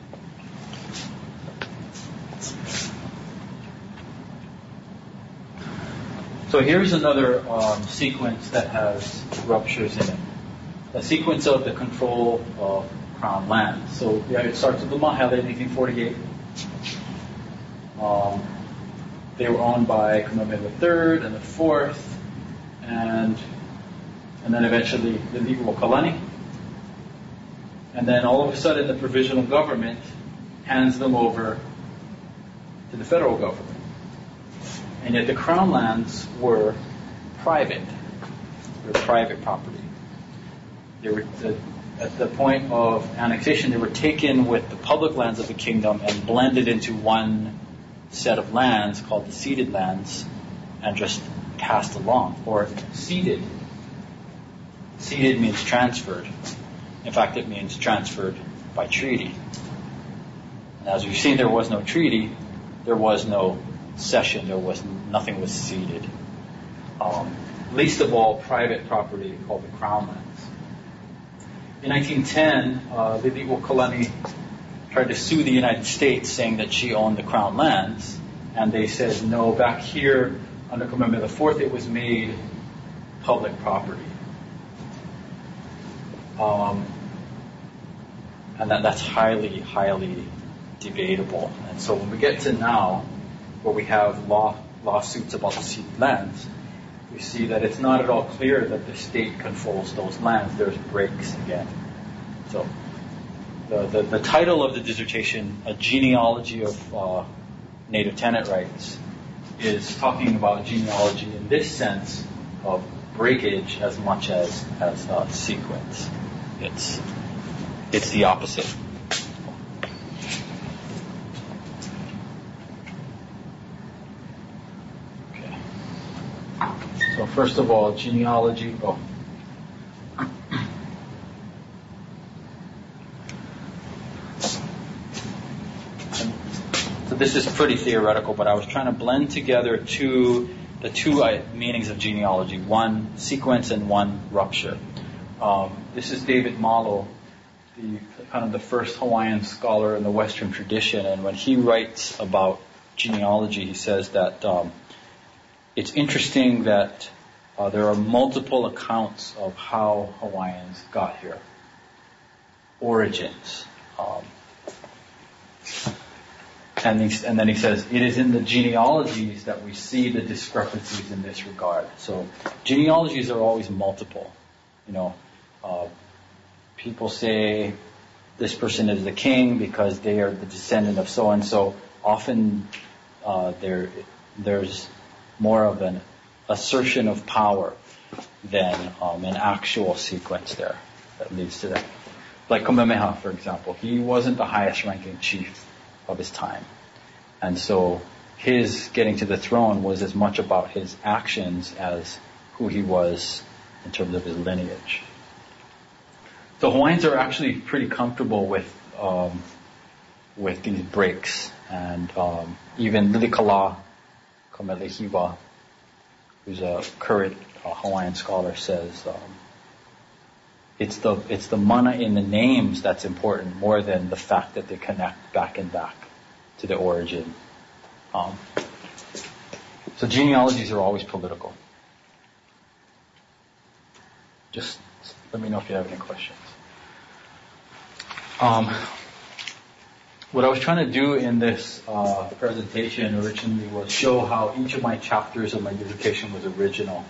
So here's another sequence that has ruptures in it. A sequence of the control of Crown lands. So yeah, it starts with the Mahele in 1848. They were owned by Kamehameha III and the Fourth, and then eventually the Liuokalani. And then all of a sudden the provisional government hands them over to the federal government. And yet the Crown lands were private. They were private property. They were at the point of annexation, they were taken with the public lands of the kingdom and blended into one set of lands called the ceded lands, and just passed along, or ceded. Ceded means transferred. In fact, it means transferred by treaty. And as we've seen, there was no treaty, there was no cession, nothing was ceded. Least of all, private property called the Crown lands. In 1910, Liuokalani tried to sue the United States, saying that she owned the Crown lands, and they said, no, back here under Kamehameha IV, it was made public property. And that's highly, highly debatable. And so when we get to now, where we have lawsuits about the ceded lands, we see that it's not at all clear that the state controls those lands. There's breaks again. So the title of the dissertation, A Genealogy of Native Tenant Rights, is talking about genealogy in this sense of breakage as much as sequence. It's the opposite. Okay. So first of all, genealogy. So this is pretty theoretical, but I was trying to blend together the two meanings of genealogy: one sequence and one rupture. This is David Malo, the first Hawaiian scholar in the Western tradition, and when he writes about genealogy, he says that it's interesting that there are multiple accounts of how Hawaiians got here, origins. And then he says, it is in the genealogies that we see the discrepancies in this regard. So genealogies are always multiple. People say this person is the king because they are the descendant of so-and-so. Often there's more of an assertion of power than an actual sequence there that leads to that. Like Kamehameha, for example. He wasn't the highest ranking chief of his time. And so his getting to the throne was as much about his actions as who he was in terms of his lineage. The Hawaiians are actually pretty comfortable with these breaks, and even Lilikala Kamelehiwa, who's a current Hawaiian scholar, says it's the mana in the names that's important more than the fact that they connect back and back to the origin. So genealogies are always political. Just let me know if you have any questions. What I was trying to do in this presentation originally was show how each of my chapters of my dissertation was original.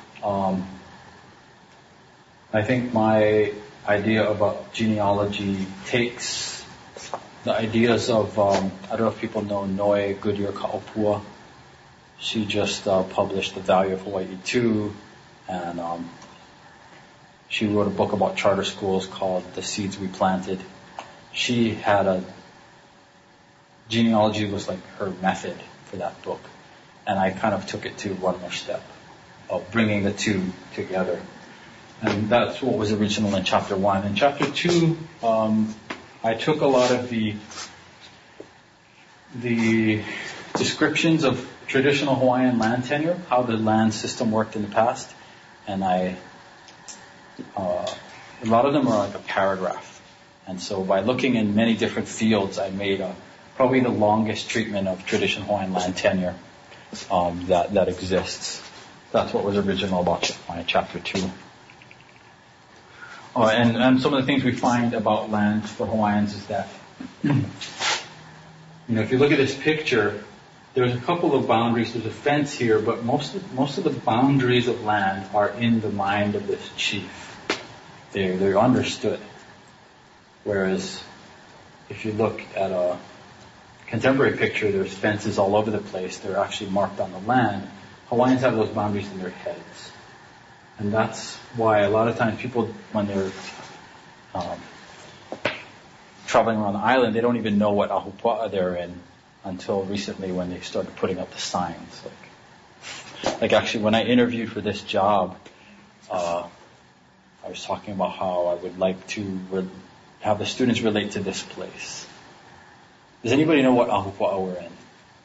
I think my idea about genealogy takes the ideas of, I don't know if people know Noe Goodyear Kaopua. She just published The Value of Hawaii 2, and she wrote a book about charter schools called The Seeds We Planted. She had genealogy was like her method for that book. And I kind of took it to one more step of bringing the two together. And that's what was original in Chapter 1. In Chapter 2, I took a lot of the descriptions of traditional Hawaiian land tenure, how the land system worked in the past, and a lot of them are like a paragraph. And so by looking in many different fields, I made probably the longest treatment of traditional Hawaiian land tenure that exists. That's what was original about my Chapter 2. And some of the things we find about land for Hawaiians is that, if you look at this picture, there's a couple of boundaries. There's a fence here, but most of the boundaries of land are in the mind of this chief. They're understood. Whereas if you look at a contemporary picture, there's fences all over the place. They're actually marked on the land. Hawaiians have those boundaries in their heads. And that's why a lot of times people, when they're traveling around the island, they don't even know what ahupua'a they're in until recently when they started putting up the signs. Like actually, when I interviewed for this job, I was talking about how I would like to have the students relate to this place. Does anybody know what ahupua'a we're in?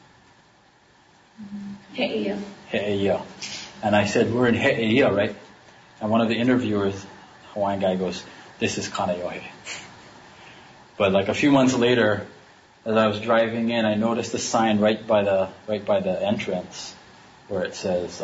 He'eia. He'eia. And I said, we're in He'eia, right? And one of the interviewers, Hawaiian guy, goes, this is Kaneohe. But like a few months later, as I was driving in, I noticed a sign right by the entrance where it says,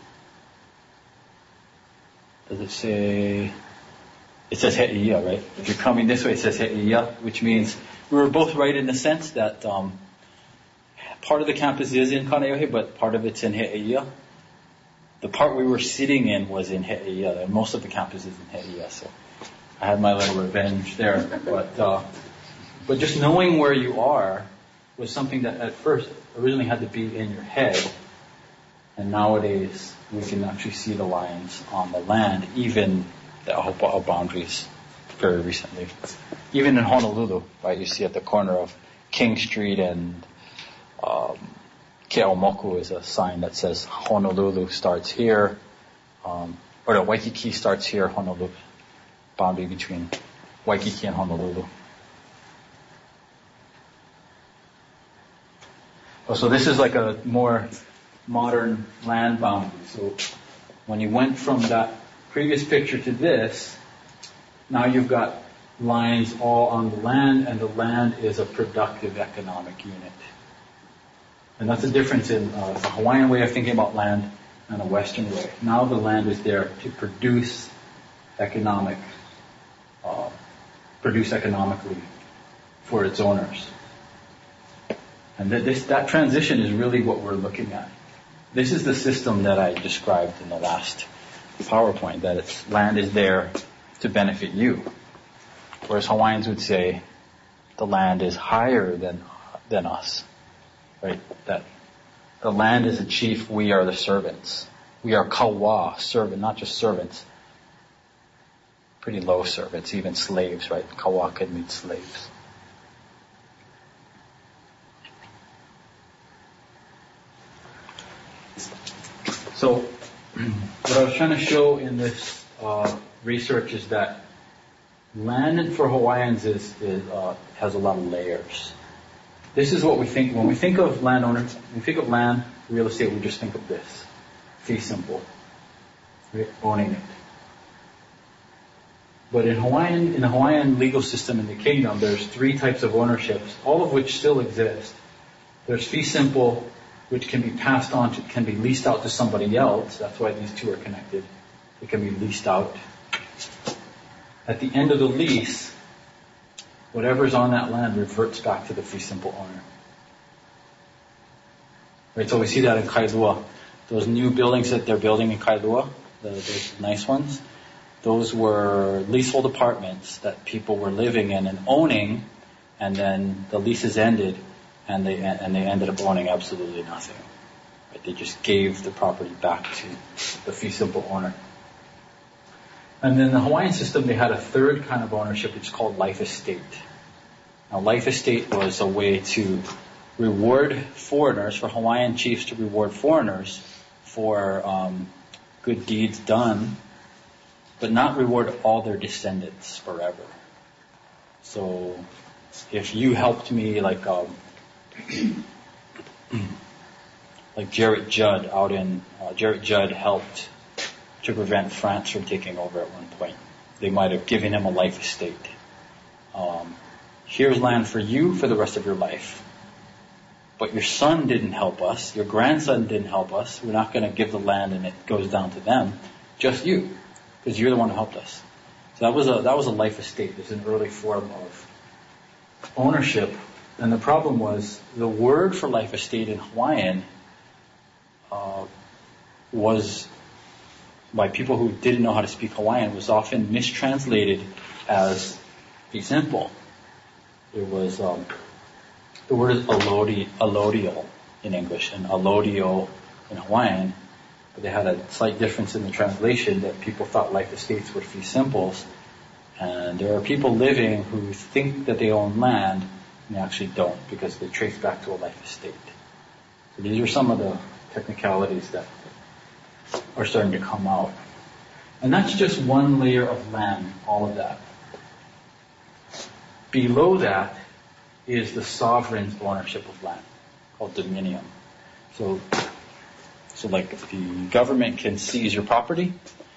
does it say, it says He'eia, right? If you're coming this way, it says He'eia, which means we were both right in the sense that part of the campus is in Kaneohe, but part of it's in He'eia. The part we were sitting in was in He'eia, and most of the campus is in He'eia, so I had my little revenge there. But just knowing where you are was something that at first originally had to be in your head, and nowadays we can actually see the lines on the land, even the ahupua'a boundaries very recently. Even in Honolulu, right, you see at the corner of King Street and Ke'aumoku is a sign that says Honolulu starts here, or the Waikiki starts here, Honolulu, boundary between Waikiki and Honolulu. So this is like a more modern land boundary. So when you went from that previous picture to this, now you've got lines all on the land, and the land is a productive economic unit. And that's the difference in the Hawaiian way of thinking about land and a Western way. Now the land is there to produce economically for its owners. And that transition is really what we're looking at. This is the system that I described in the last PowerPoint, that land is there to benefit you. Whereas Hawaiians would say the land is higher than us. Right? That the land is a chief, we are the servants. We are kawa, servant, not just servants. Pretty low servants, even slaves, right? Kawa could mean slaves. So, what I was trying to show in this research is that land for Hawaiians has a lot of layers. This is what we think. When we think of landowners, when we think of land, real estate, we just think of this. Fee simple. Right? Owning it. But in the Hawaiian legal system in the kingdom, there's 3 types of ownerships, all of which still exist. There's fee simple, which can be passed on can be leased out to somebody else. That's why these two are connected. It can be leased out. At the end of the lease, whatever's on that land reverts back to the fee simple owner. Right, so we see that in Kailua. Those new buildings that they're building in Kailua, those nice ones, those were leasehold apartments that people were living in and owning, and then the leases ended, and they ended up owning absolutely nothing. Right, they just gave the property back to the fee simple owner. And then the Hawaiian system, they had a third kind of ownership, which is called life estate. Now, life estate was a way to reward foreigners, for Hawaiian chiefs to reward foreigners for good deeds done, but not reward all their descendants forever. So if you helped me, like Jarrett Judd Jarrett Judd helped to prevent France from taking over at one point. They might have given him a life estate. Here's land for you for the rest of your life. But your son didn't help us. Your grandson didn't help us. We're not going to give the land and it goes down to them. Just you, because you're the one who helped us. So that was a life estate. It's an early form of ownership. And the problem was the word for life estate in Hawaiian was, by people who didn't know how to speak Hawaiian, was often mistranslated as fee simple. It was the word is allodial in English and allodio in Hawaiian, but they had a slight difference in the translation that people thought life estates were fee simples, and there are people living who think that they own land and they actually don't because they trace back to a life estate. So these are some of the technicalities that are starting to come out. And that's just one layer of land, all of that. Below that is the sovereign's ownership of land, called dominium. So like the government can seize your property.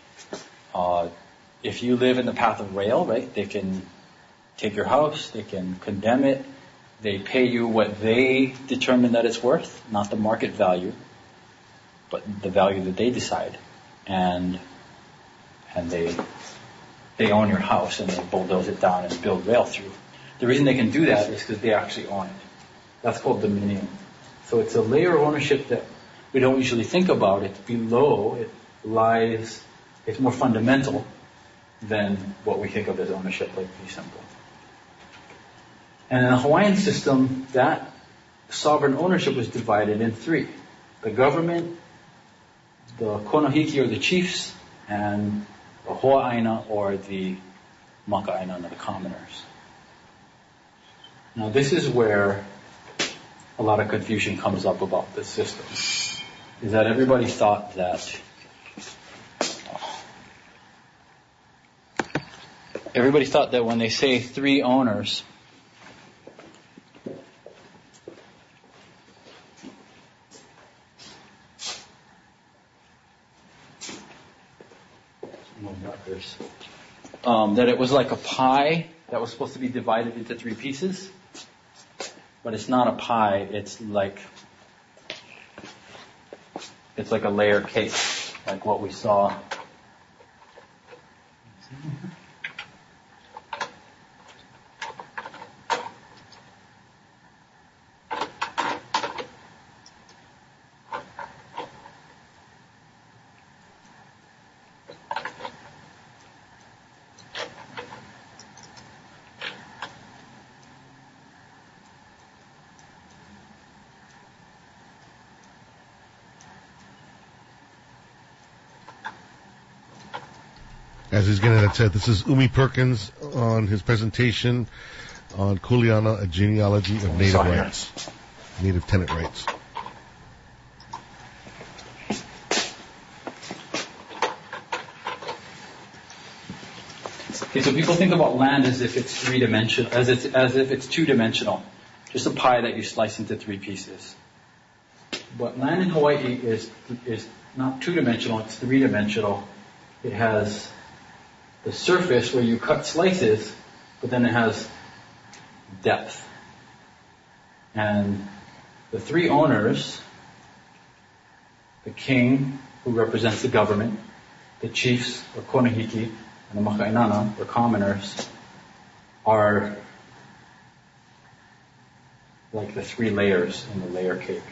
If you live in the path of rail, right, they can take your house, they can condemn it, they pay you what they determine that it's worth, not the market value, but the value that they decide. And they own your house and they bulldoze it down and build rail through. The reason they can do that is because they actually own it. That's called dominion. So it's a layer of ownership that we don't usually think about. It's below, it lies, it's more fundamental than what we think of as ownership, like fee simple. And in the Hawaiian system, that sovereign ownership was divided in three. The government, the konohiki or the chiefs, and the hoa'aina or the maka'aina, the commoners. Now this is where a lot of confusion comes up about this system. Is that everybody thought that when they say three owners, that it was like a pie that was supposed to be divided into three pieces. But it's not a pie, it's like a layer cake, like what we saw. As he's getting that said, this is Umi Perkins on his presentation on Kuleana, a genealogy of native rights, native tenant rights. Okay, so people think about land as if it's three-dimensional, as if it's two-dimensional, just a pie that you slice into three pieces. But land in Hawaii is not two-dimensional; it's three-dimensional. It has the surface where you cut slices, but then it has depth. And the three owners, the king, who represents the government, the chiefs, or konohiki, and the maka'inana, or commoners, are like the three layers in the layer cake.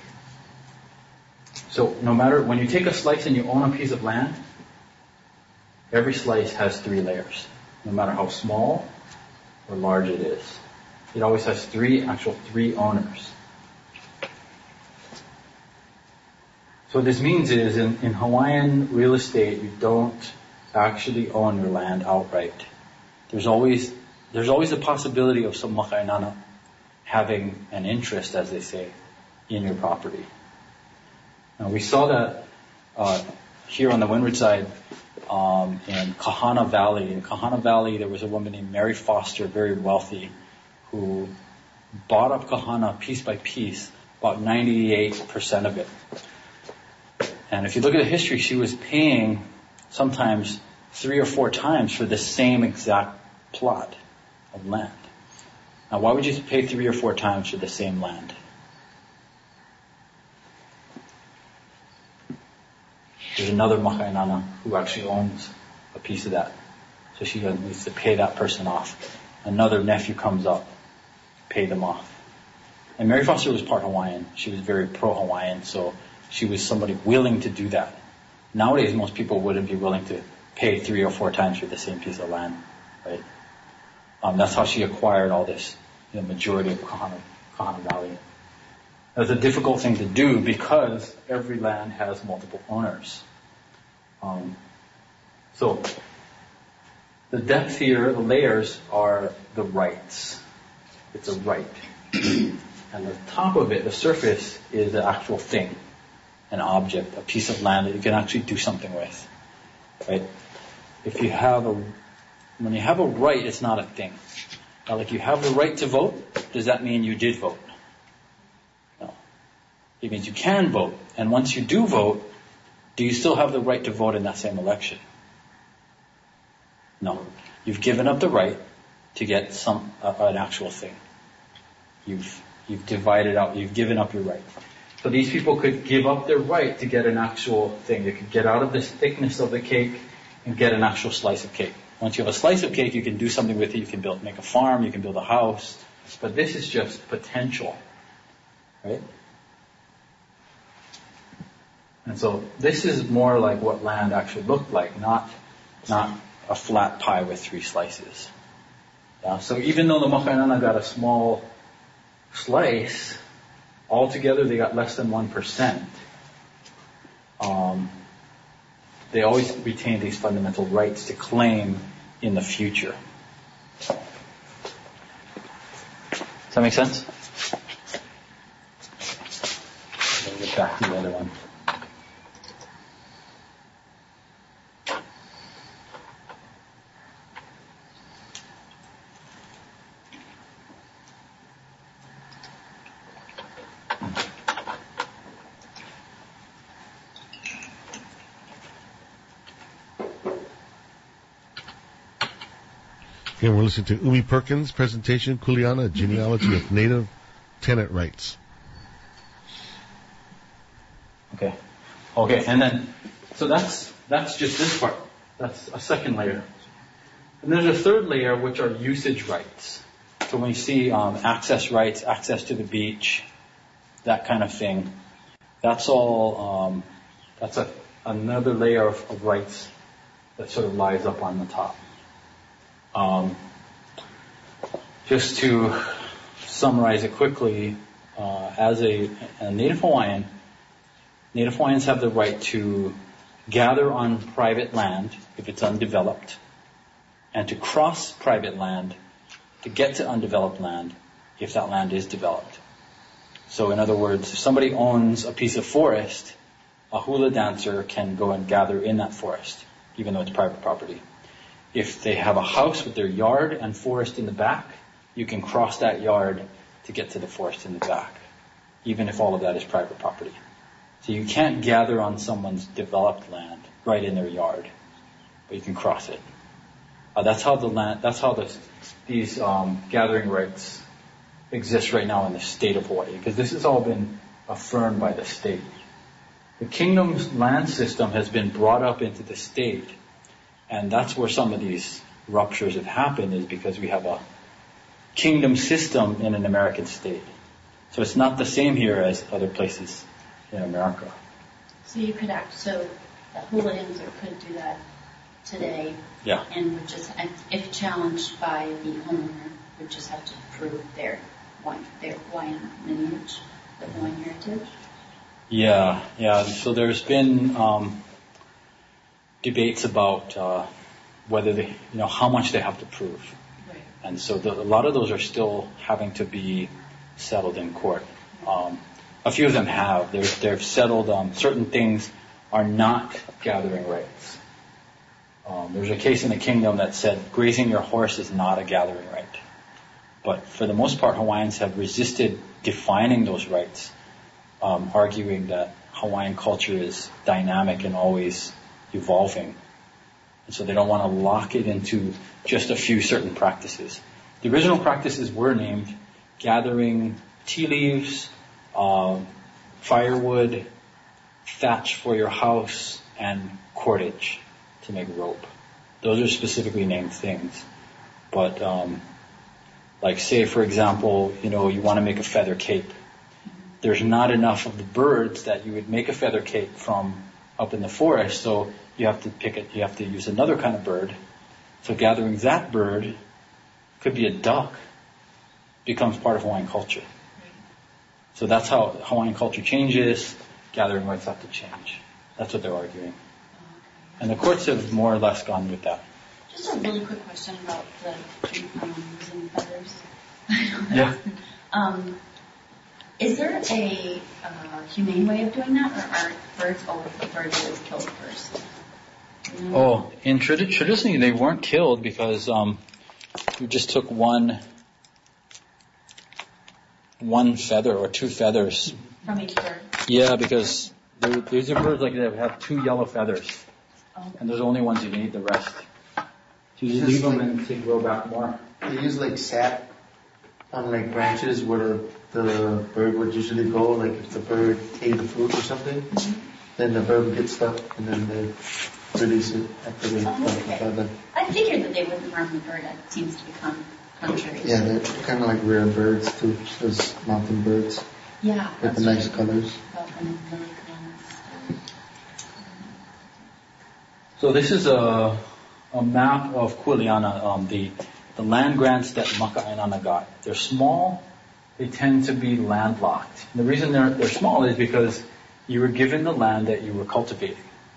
So no matter, when you take a slice and you own a piece of land, every slice has three layers, no matter how small or large it is. It always has three owners. So what this means is, in Hawaiian real estate, you don't actually own your land outright. There's always the possibility of some maka'inana having an interest, as they say, in your property. Now, we saw that here on the Windward side in Kahana Valley. In Kahana Valley, there was a woman named Mary Foster, very wealthy, who bought up Kahana piece by piece, about 98% of it. And if you look at the history, she was paying sometimes 3 or 4 times for the same exact plot of land. Now, why would you pay 3 or 4 times for the same land? There's another Makainana who actually owns a piece of that. So she needs to pay that person off. Another nephew comes up, pay them off. And Mary Foster was part Hawaiian. She was very pro-Hawaiian, so she was somebody willing to do that. Nowadays, most people wouldn't be willing to pay 3 or 4 times for the same piece of land, right? That's how she acquired all this, the majority of Kahana Valley. That's a difficult thing to do because every land has multiple owners. So the depth here, the layers are the rights. It's a right. And the top of it, the surface, is the actual thing, an object, a piece of land that you can actually do something with, right? When you have a right, it's not a thing. Now, like you have the right to vote, does that mean you did vote? No. It means you can vote. And once you do vote, do you still have the right to vote in that same election? No. You've given up the right to get an actual thing. You've divided out, you've given up your right. So these people could give up their right to get an actual thing. They could get out of this thickness of the cake and get an actual slice of cake. Once you have a slice of cake, you can do something with it. You can make a farm, you can build a house. But this is just potential, right? And so this is more like what land actually looked like, not a flat pie with 3 slices. Yeah? So even though the Makainana got a small slice, altogether they got less than 1%. They always retain these fundamental rights to claim in the future. Does that make sense? Let me get back to the other one. Again, we're listening to Umi Perkins' presentation, Kuleana, A Genealogy of Native Tenant Rights. Okay, and then, so that's just this part. That's a second layer. And there's a third layer, which are usage rights. So when you see access rights, access to the beach, that kind of thing, that's all, another layer of rights that sort of lies up on the top. Just to summarize it quickly, as a Native Hawaiian, Native Hawaiians have the right to gather on private land if it's undeveloped, and to cross private land to get to undeveloped land if that land is developed. So in other words, if somebody owns a piece of forest, a hula dancer can go and gather in that forest, even though it's private property. If they have a house with their yard and forest in the back, you can cross that yard to get to the forest in the back, even if all of that is private property. So you can't gather on someone's developed land right in their yard, but you can cross it. That's how these gathering rights exist right now in the state of Hawaii, because this has all been affirmed by the state. The kingdom's land system has been brought up into the state, and that's where some of these ruptures have happened, is because we have a kingdom system in an American state. So it's not the same here as other places in America. So you could so the hula dancer could do that today. Yeah. And would just, if challenged by the homeowner, would just have to prove their Hawaiian lineage, the Hawaiian heritage. Yeah. So there's been debates about whether how much they have to prove. Right. And so a lot of those are still having to be settled in court. A few of them have. They've settled certain things are not gathering rights. There's a case in the kingdom that said grazing your horse is not a gathering right. But for the most part, Hawaiians have resisted defining those rights, arguing that Hawaiian culture is dynamic and always evolving. And so they don't want to lock it into just a few certain practices. The original practices were named gathering tea leaves, firewood, thatch for your house, and cordage to make rope. Those are specifically named things. But, like say, for example, you want to make a feather cape. There's not enough of the birds that you would make a feather cape from up in the forest, so you have to use another kind of bird. So gathering that bird, could be a duck, becomes part of Hawaiian culture. So that's how Hawaiian culture changes, gathering rights have to change. That's what they're arguing. And the courts have more or less gone with that. Just a really quick question about the using feathers. Yeah. Is there a humane way of doing that, or are birds always preferred to be killed first? Oh, traditionally they weren't killed because you just took one feather or two feathers. From each bird? Yeah, because these are birds like that have two yellow feathers. Okay. And those are the only ones you need, the rest. So you just leave them and they grow back more. They use like sap on like branches where the bird would usually go, like if the bird ate the fruit or something, then the bird would get stuck and then they release it after they feather. I figured that they wouldn't harm the bird. That seems to become contrary. Yeah, they're kind of like rare birds too, those mountain birds. Yeah. With the nice colors. So this is a map of Kuleana, the land grants that Maka'ainana got. They're small, they tend to be landlocked. And the reason they're small is because you were given the land that you were cultivating.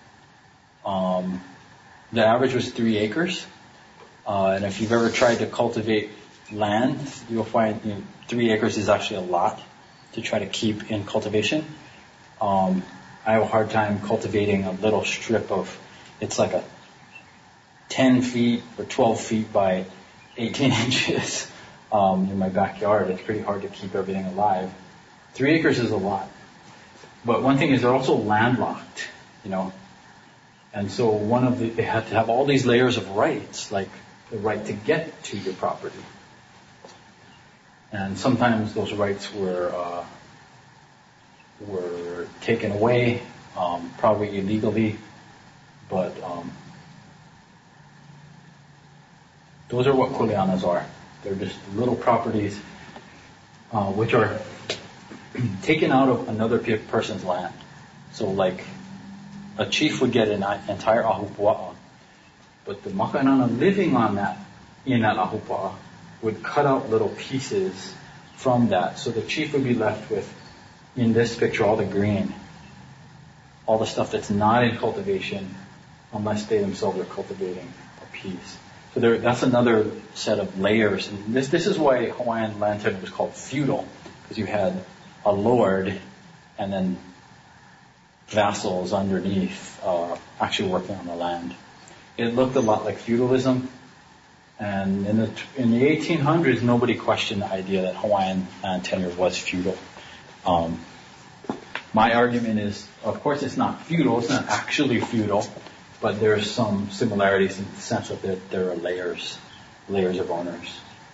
The average was 3 acres. And if you've ever tried to cultivate land, you'll find 3 acres is actually a lot to try to keep in cultivation. I have a hard time cultivating a little strip of, it's like a 10 feet or 12 feet by 18 inches in my backyard. It's pretty hard to keep everything alive. 3 acres is a lot. But one thing is they're also landlocked, And so they had to have all these layers of rights, like the right to get to your property. And sometimes those rights were taken away, probably illegally, but those are what kuleanas are. They're just little properties which are taken out of another person's land. So like a chief would get an entire ahupua'a, but the Maka'ainana living on that, in that ahupua'a, would cut out little pieces from that. So the chief would be left with, in this picture, all the green, all the stuff that's not in cultivation, unless they themselves are cultivating a piece. So that's another set of layers. And this is why Hawaiian land tenure was called feudal, because you had a lord and then vassals underneath actually working on the land. It looked a lot like feudalism. And in the 1800s, nobody questioned the idea that Hawaiian land tenure was feudal. My argument is, of course, it's not feudal. It's not actually feudal, but there's some similarities in the sense that there are layers of owners.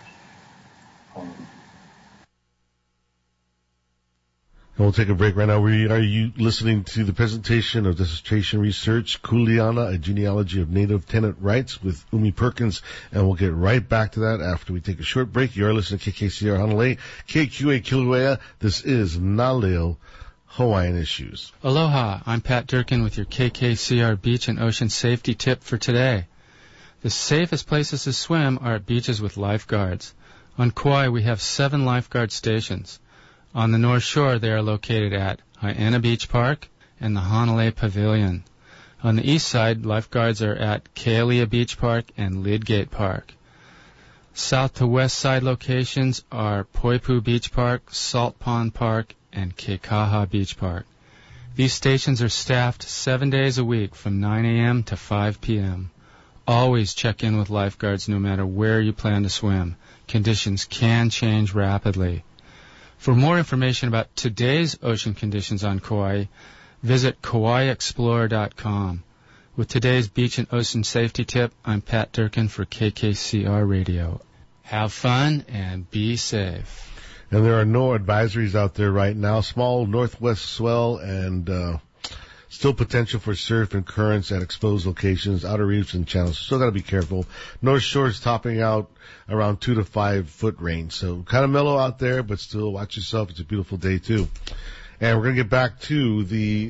And we'll take a break right now. Are you listening to the presentation of Dissertation Research, Kuleana, A Genealogy of Native Tenant Rights with Umi Perkins, and we'll get right back to that after we take a short break. You are listening to KKCR Hanalei, KQA Kilauea. This is Naleo Hawaiian Issues. Aloha, I'm Pat Durkin with your KKCR Beach and Ocean Safety Tip for today. The safest places to swim are at beaches with lifeguards. On Kauai, we have 7 lifeguard stations. On the North Shore, they are located at Hai'ena Beach Park and the Hanalei Pavilion. On the east side, lifeguards are at Kealia Beach Park and Lidgate Park. South to west side locations are Poipu Beach Park, Salt Pond Park, and Kekaha Beach Park. These stations are staffed 7 days a week from 9 a.m. to 5 p.m. Always check in with lifeguards no matter where you plan to swim. Conditions can change rapidly. For more information about today's ocean conditions on Kauai, visit KauaiExplorer.com. With today's beach and ocean safety tip, I'm Pat Durkin for KKCR Radio. Have fun and be safe. And there are no advisories out there right now. Small northwest swell and still potential for surf and currents at exposed locations, outer reefs and channels. Still got to be careful. North Shore's topping out around 2 to 5 foot range. So kind of mellow out there, but still watch yourself. It's a beautiful day too. And we're going to get back to the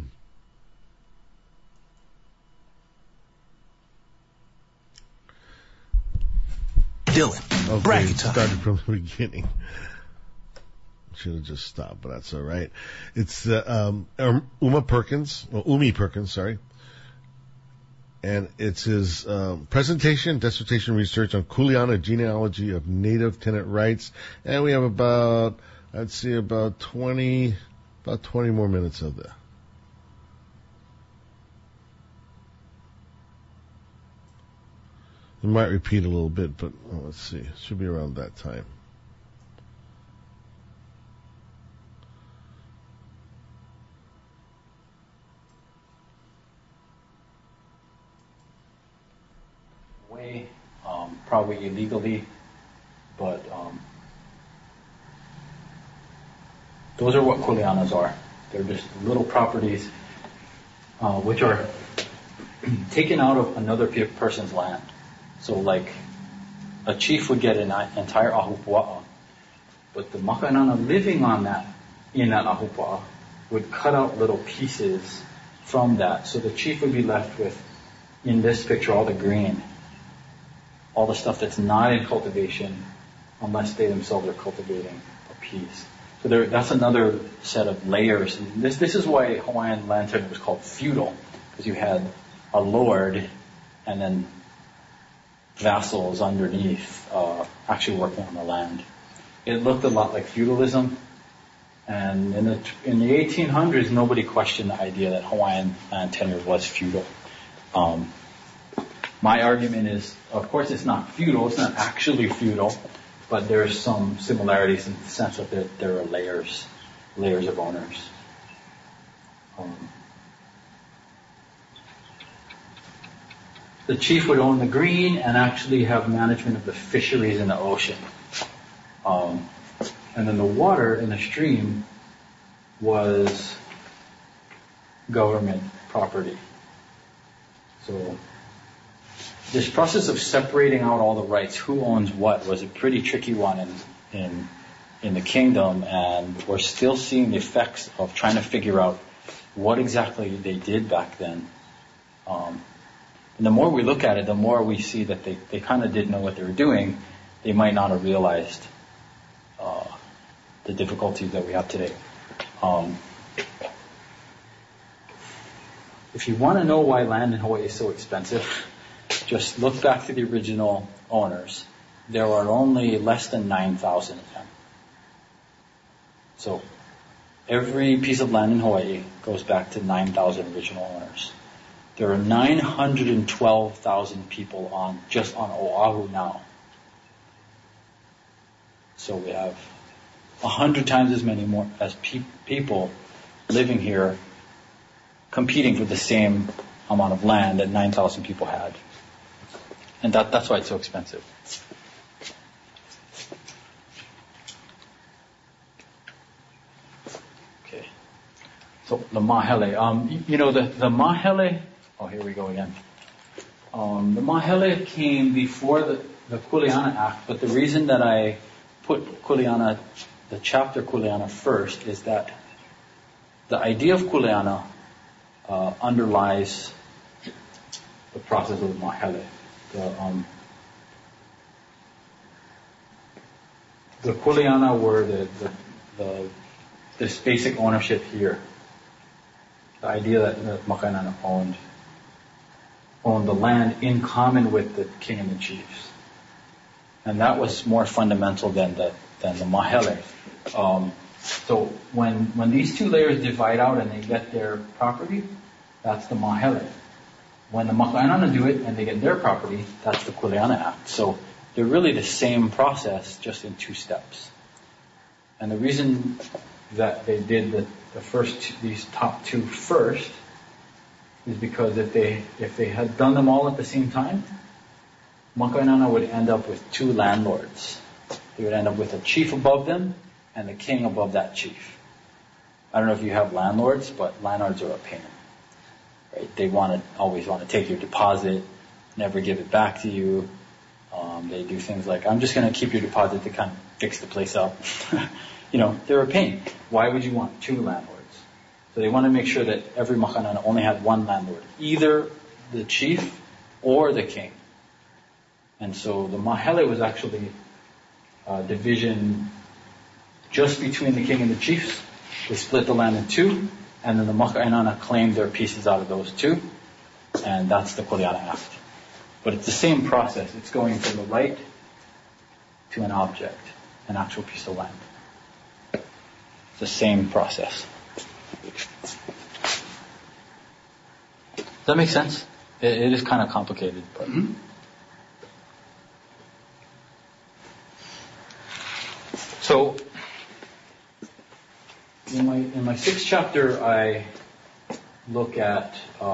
Dylan. Okay, bracket time. Started from the beginning. Should have just stopped, but that's all right. It's Umi Perkins, sorry. And it's his presentation, dissertation research on Kuleana genealogy of native tenant rights. And we have about 20 more minutes of that. We might repeat a little bit, but let's see. It should be around that time. Probably illegally, but those are what kuleanas are. They're just little properties which are taken out of another person's land. So like a chief would get an entire ahupua'a, but the maka'anana living on that, in that ahupua'a, would cut out little pieces from that. So the chief would be left with, in this picture, all the green, all the stuff that's not in cultivation, unless they themselves are cultivating a piece. So that's another set of layers. And this is why Hawaiian land tenure was called feudal, because you had a lord and then vassals underneath actually working on the land. It looked a lot like feudalism, and in the 1800s, nobody questioned the idea that Hawaiian land tenure was feudal. My argument is, of course, it's not feudal. It's not actually feudal, but there's some similarities in the sense that there are layers of owners. The chief would own the green and actually have management of the fisheries in the ocean. And then the water in the stream was government property. So this process of separating out all the rights, who owns what, was a pretty tricky one in the kingdom, and we're still seeing the effects of trying to figure out what exactly they did back then. And the more we look at it, the more we see that they kind of didn't know what they were doing. They might not have realized the difficulties that we have today. If you want to know why land in Hawaii is so expensive, just look back to the original owners. There are only less than 9,000 of them. So every piece of land in Hawaii goes back to 9,000 original owners. There are 912,000 people just on Oahu now. So we have 100 times as many more as people living here, competing for the same amount of land that 9,000 people had. And that's why it's so expensive. Okay. So the mahele. The mahele, oh, here we go again. The mahele came before the Kuleana Act, but the reason that I put Kuleana, the chapter Kuleana first, is that the idea of Kuleana underlies the process of mahele. The Kuleana were this basic ownership here. The idea that the Maka'anana owned the land in common with the king and the chiefs. And that was more fundamental than the mahele. So when these two layers divide out and they get their property, that's the mahele. When the maka'ainana do it and they get their property, that's the Kuleana Act. So they're really the same process, just in 2 steps. And the reason that they did these top 2 first is because if they had done them all at the same time, maka'ainana would end up with 2 landlords. They would end up with a chief above them and the king above that chief. I don't know if you have landlords, but landlords are a pain. Right? They always want to take your deposit, never give it back to you. They do things like, I'm just going to keep your deposit to kind of fix the place up. They're a pain. Why would you want 2 landlords? So they want to make sure that every maka'ainana only had 1 landlord, either the chief or the king. And so the mahele was actually a division just between the king and the chiefs. They split the land in 2, and then the maka'ainana claimed their pieces out of those 2, and that's the Kuleana Act. But it's the same process. It's going from the right to an object, an actual piece of land. It's the same process. Does that make sense? It is kind of complicated, but. So, in my 6th chapter, I look at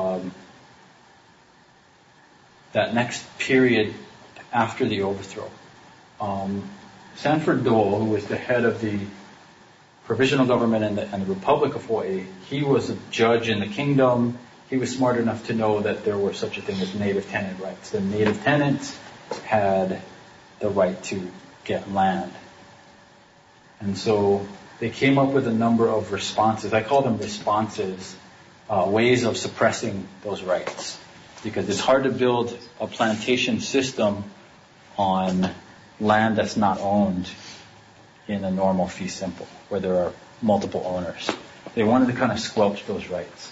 that next period after the overthrow. Sanford Dole, who was the head of the provisional government and the Republic of Hawaii, he was a judge in the kingdom. He was smart enough to know that there was such a thing as native tenant rights. The native tenants had the right to get land. And so they came up with a number of responses. I call them responses, ways of suppressing those rights. Because it's hard to build a plantation system on land that's not owned in a normal fee simple, where there are multiple owners. They wanted to kind of squelch those rights.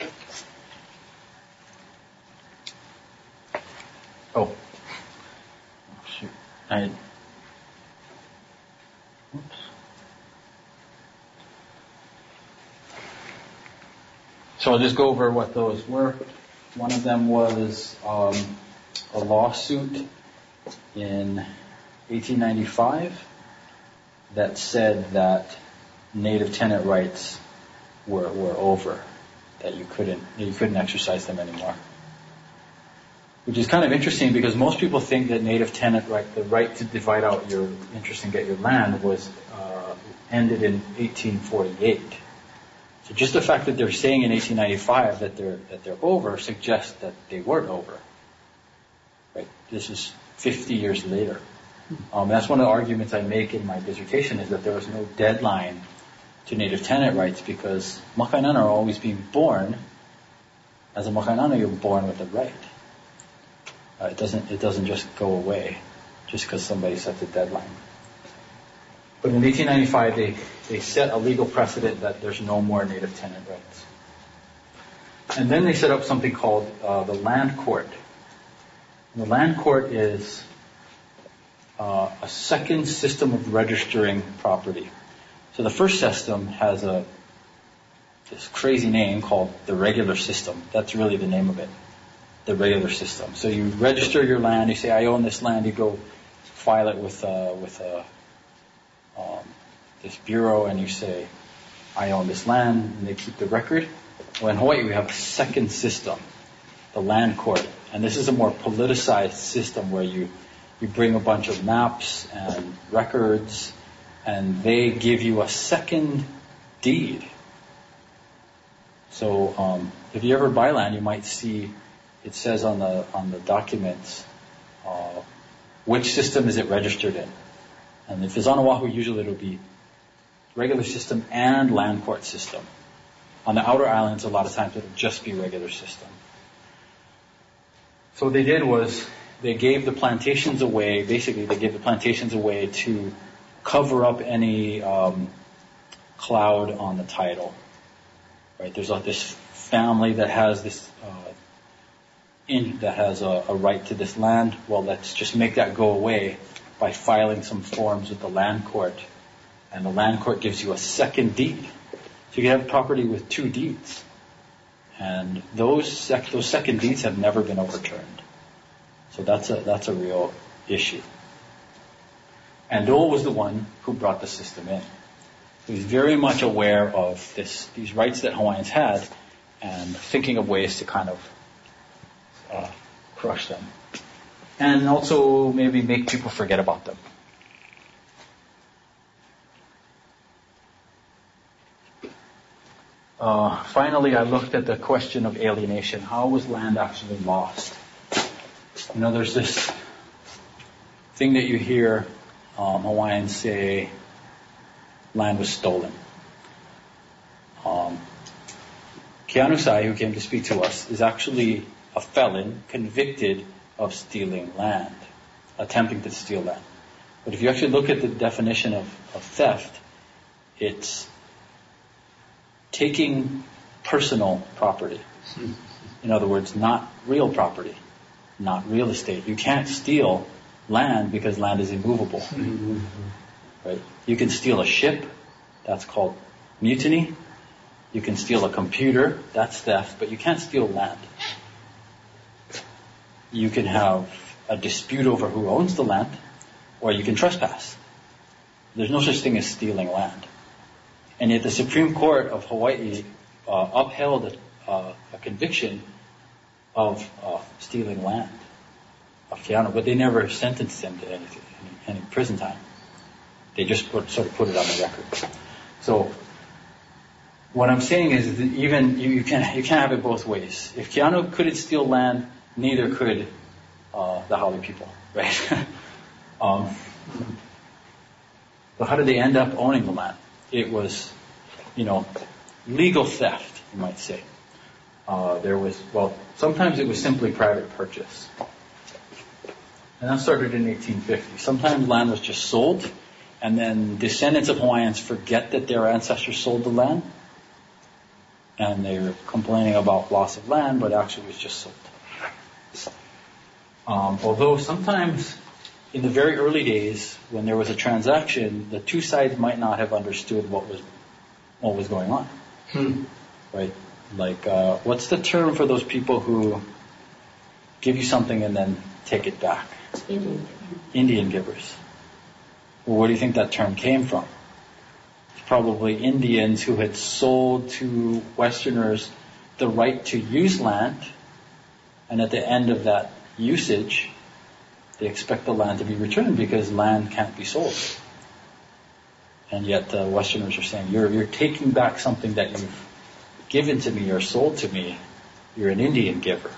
Oh, shoot. Oops. So I'll just go over what those were. One of them was a lawsuit in 1895 that said that native tenant rights were over, that you couldn't exercise them anymore. Which is kind of interesting because most people think that native tenant right, the right to divide out your interest and get your land, was ended in 1848. So just the fact that they're saying in 1895 that they're over suggests that they weren't over. Right? This is 50 years later. That's one of the arguments I make in my dissertation, is that there was no deadline to native tenant rights because maka'ainana are always being born. As a maka'ainana, you're born with a right. It doesn't just go away just because somebody sets a deadline. But in 1895, they set a legal precedent that there's no more native tenant rights. And then they set up something called the land court. And the land court is a second system of registering property. So the first system has this crazy name called the regular system. That's really the name of it, the regular system. So you register your land. You say, I own this land. You go file it with this bureau, and you say, I own this land, and they keep the record. Well, in Hawaii, we have a second system, the land court. And this is a more politicized system where you bring a bunch of maps and records, and they give you a second deed. So if you ever buy land, you might see it says on the documents which system is it registered in. And if it's on Oahu, usually it'll be regular system and land court system. On the outer islands, a lot of times it'll just be regular system. So what they did was they gave the plantations away. Basically, they gave the plantations away to cover up any cloud on the title. Right? There's like this family that has this that has a right to this land. Well, let's just make that go away by filing some forms with the land court, and the land court gives you a second deed. So you can have property with 2 deeds, and those second deeds have never been overturned. So that's a real issue. And Dole was the one who brought the system in. He was very much aware of these rights that Hawaiians had, and thinking of ways to kind of crush them, and also maybe make people forget about them. Finally, I looked at the question of alienation. How was land actually lost? There's this thing that you hear Hawaiians say, land was stolen. Keanu Sai, who came to speak to us, is actually a felon convicted of stealing land, attempting to steal land. But if you actually look at the definition of theft, it's taking personal property. In other words, not real property, not real estate. You can't steal land because land is immovable. Right? You can steal a ship, that's called mutiny. You can steal a computer, that's theft, but you can't steal land. You can have a dispute over who owns the land, or you can trespass. There's no such thing as stealing land. And yet the Supreme Court of Hawaii upheld a conviction of stealing land of Keanu, but they never sentenced him to any prison time. They just sort of put it on the record. So what I'm saying is that even you can't have it both ways. If Keanu couldn't steal land, neither could the Haole people, right? But how did they end up owning the land? It was, legal theft, you might say. Sometimes it was simply private purchase. And that started in 1850. Sometimes land was just sold, and then descendants of Hawaiians forget that their ancestors sold the land, and they're complaining about loss of land, but actually it was just sold. Although sometimes in the very early days, when there was a transaction, the two sides might not have understood what was going on. Right? Like, what's the term for those people who give you something and then take it back? Indian givers. Well, where do you think that term came from? It's probably Indians who had sold to Westerners the right to use land, and at the end of that usage, they expect the land to be returned because land can't be sold. And yet the Westerners are saying, you're taking back something that you've given to me or sold to me. You're an Indian giver.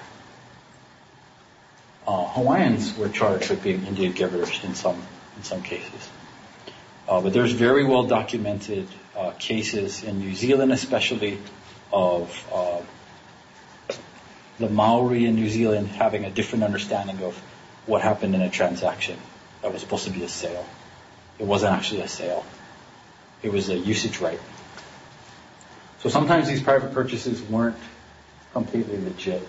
Hawaiians were charged with being Indian givers in some cases. But there's very well documented cases in New Zealand, especially of the Maori in New Zealand having a different understanding of what happened in a transaction that was supposed to be a sale. It wasn't actually a sale. It was a usage right. So sometimes these private purchases weren't completely legit.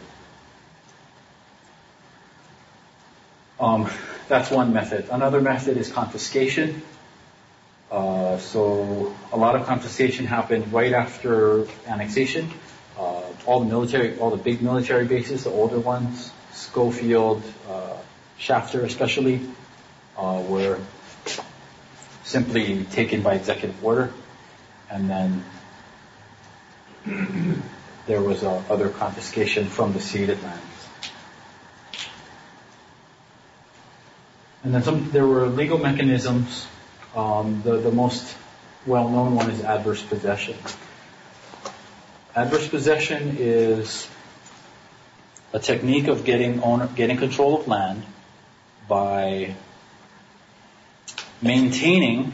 That's one method. Another method is confiscation. So a lot of confiscation happened right after annexation. All the big military bases, the older ones, Schofield, Shafter especially, were simply taken by executive order, and then there was other confiscation from the ceded lands. And then there were legal mechanisms. The most well-known one is adverse possession. Adverse possession is a technique of getting control of land by maintaining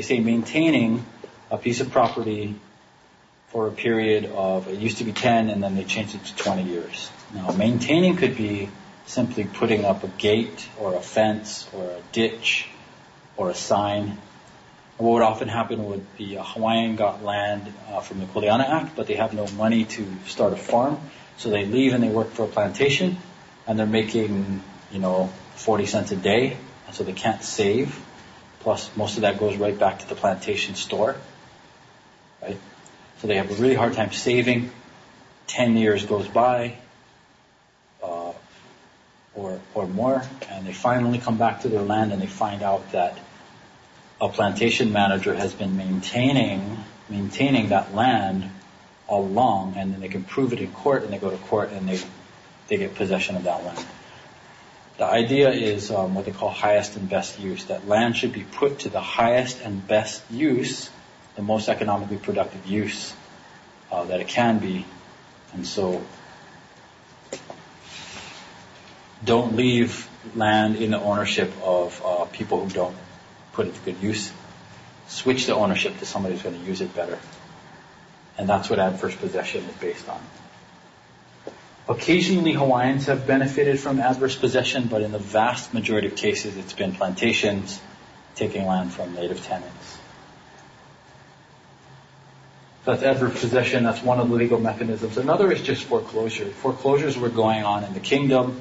a piece of property for a period of, it used to be 10 and then they changed it to 20 years. Now, maintaining could be simply putting up a gate or a fence or a ditch or a sign. What would often happen would be a Hawaiian got land from the Kuleana Act, but they have no money to start a farm. So they leave and they work for a plantation, and they're making, 40 cents a day. so they can't save. Plus, most of that goes right back to the plantation store, right? So they have a really hard time saving. 10 years goes by, or more, and they finally come back to their land and they find out that a plantation manager has been maintaining that land all along, and then they can prove it in court, and they go to court and they get possession of that land. The idea is what they call highest and best use, that land should be put to the highest and best use, the most economically productive use that it can be. And so don't leave land in the ownership of people who don't put it to good use. Switch the ownership to somebody who's going to use it better. And that's what adverse possession is based on. Occasionally Hawaiians have benefited from adverse possession, but in the vast majority of cases it's been plantations taking land from native tenants. So that's adverse possession. That's one of the legal mechanisms. Another is just foreclosure. Foreclosures were going on in the kingdom.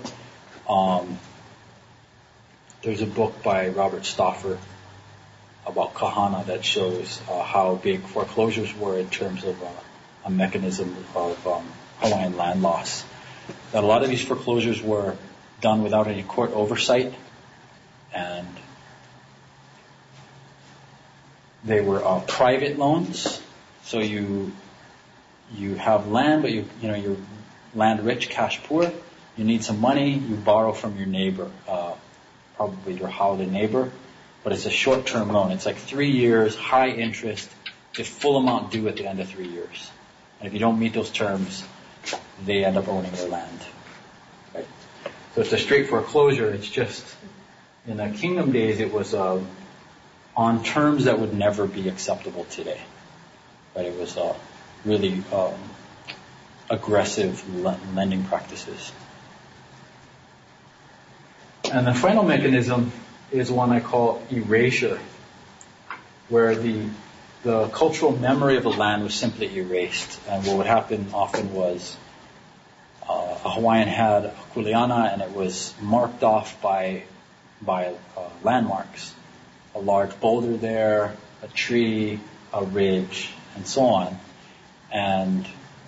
There's a book by Robert Stauffer about Kahana that shows how big foreclosures were in terms of a mechanism of Hawaiian land loss. That a lot of these foreclosures were done without any court oversight, and they were private loans. So you have land, but you're land rich, cash poor. You need some money, you borrow from your neighbor, probably your haole neighbor, but it's a short-term loan. It's like 3 years, high interest, the full amount due at the end of 3 years. And if you don't meet those terms, they end up owning your land. Right? So it's a straight foreclosure. It's just, in the kingdom days, it was on terms that would never be acceptable today. But it was really aggressive lending practices. And the final mechanism is one I call erasure, where the cultural memory of the land was simply erased. And what would happen often was a Hawaiian had a kuleana, and it was marked off by landmarks. A large boulder there, a tree, a ridge, and so on. And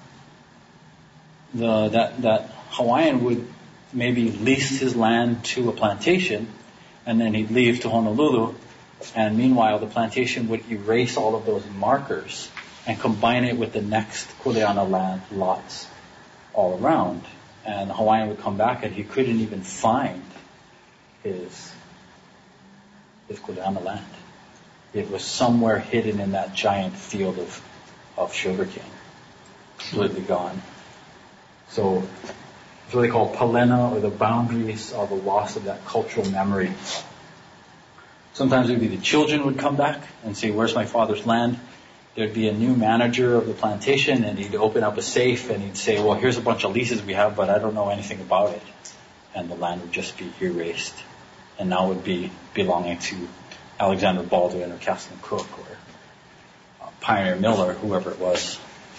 that Hawaiian would maybe lease his land to a plantation, and then he'd leave to Honolulu, and meanwhile the plantation would erase all of those markers and combine it with the next kuleana land lots all around. And the Hawaiian would come back and he couldn't even find his kuleana land. It was somewhere hidden in that giant field of sugarcane, completely gone. So it's what they call palena, or the boundaries of the loss of that cultural memory. Sometimes it would be the children would come back and say, "Where's my father's land?" There'd be a new manager of the plantation, and he'd open up a safe and he'd say, "Well, here's a bunch of leases we have, but I don't know anything about it." And the land would just be erased, and now would be belonging to Alexander Baldwin or Castlin Cook or Pioneer Miller, whoever it was.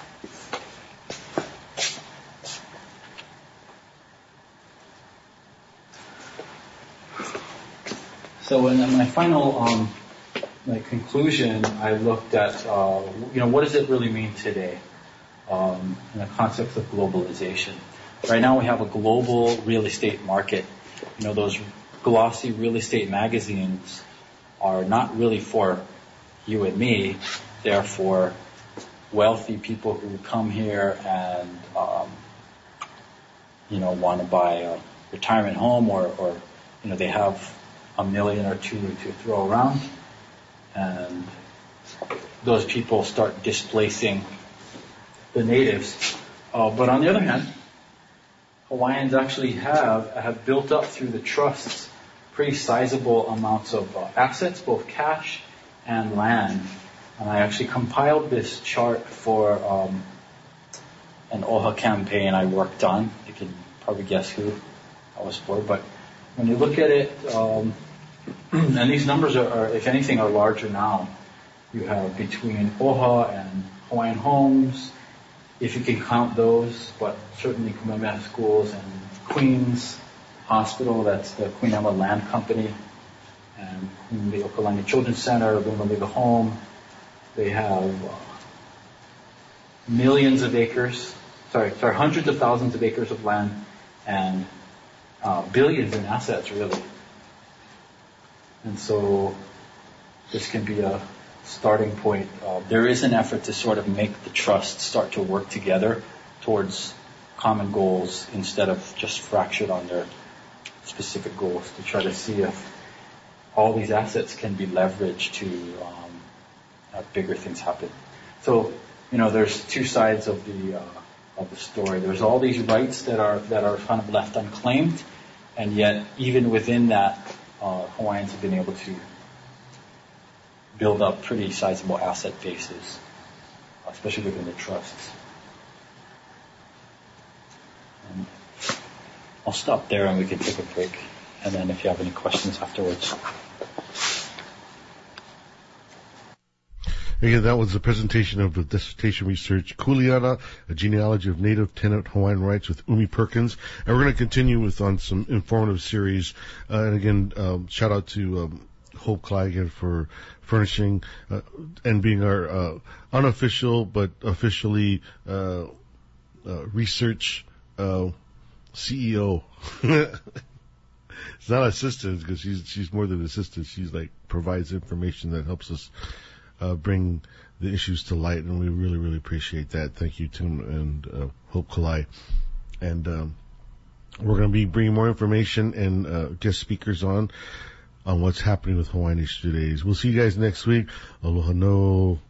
So in my final conclusion, I looked at what does it really mean today in the context of globalization. Right now we have a global real estate market. Those glossy real estate magazines are not really for you and me. They're for wealthy people who come here and want to buy a retirement home, or they have $1 million or $2 million to throw around, and those people start displacing the natives. But on the other hand, Hawaiians actually have built up through the trusts pretty sizable amounts of assets, both cash and land. And I actually compiled this chart for an OHA campaign I worked on. You can probably guess who I was for. But when you look at it, and these numbers are, if anything, are larger now. You have between OHA and Hawaiian Homes, if you can count those, but certainly Kamehameha Schools and Queens Hospital, that's the Queen Emma Land Company, and the Okalani Children's Center, Luna Liga Home. They have millions of acres, hundreds of thousands of acres of land, and billions in assets, really. And so this can be a starting point. There is an effort to sort of make the trust start to work together towards common goals instead of just fractured on their specific goals, to try to see if all these assets can be leveraged to have bigger things happen. So, there's two sides of the story. There's all these rights that are kind of left unclaimed, and yet even within that, Hawaiians have been able to build up pretty sizable asset bases, especially within the trusts. And I'll stop there and we can take a break, and then if you have any questions afterwards. Again, that was the presentation of the dissertation research, Kuleana, a genealogy of native tenant Hawaiian rights, with Umi Perkins. And we're going to continue on some informative series. And again, shout out to Hope Kalai again for furnishing and being our unofficial but officially research CEO. It's not assistant, because she's more than assistant. She's provides information that helps us bring the issues to light, and we really, really appreciate that. Thank you, Tim and Hope Kalai. And we're going to be bringing more information and guest speakers on what's happening with Hawaiian Issue Days. We'll see you guys next week. Aloha no.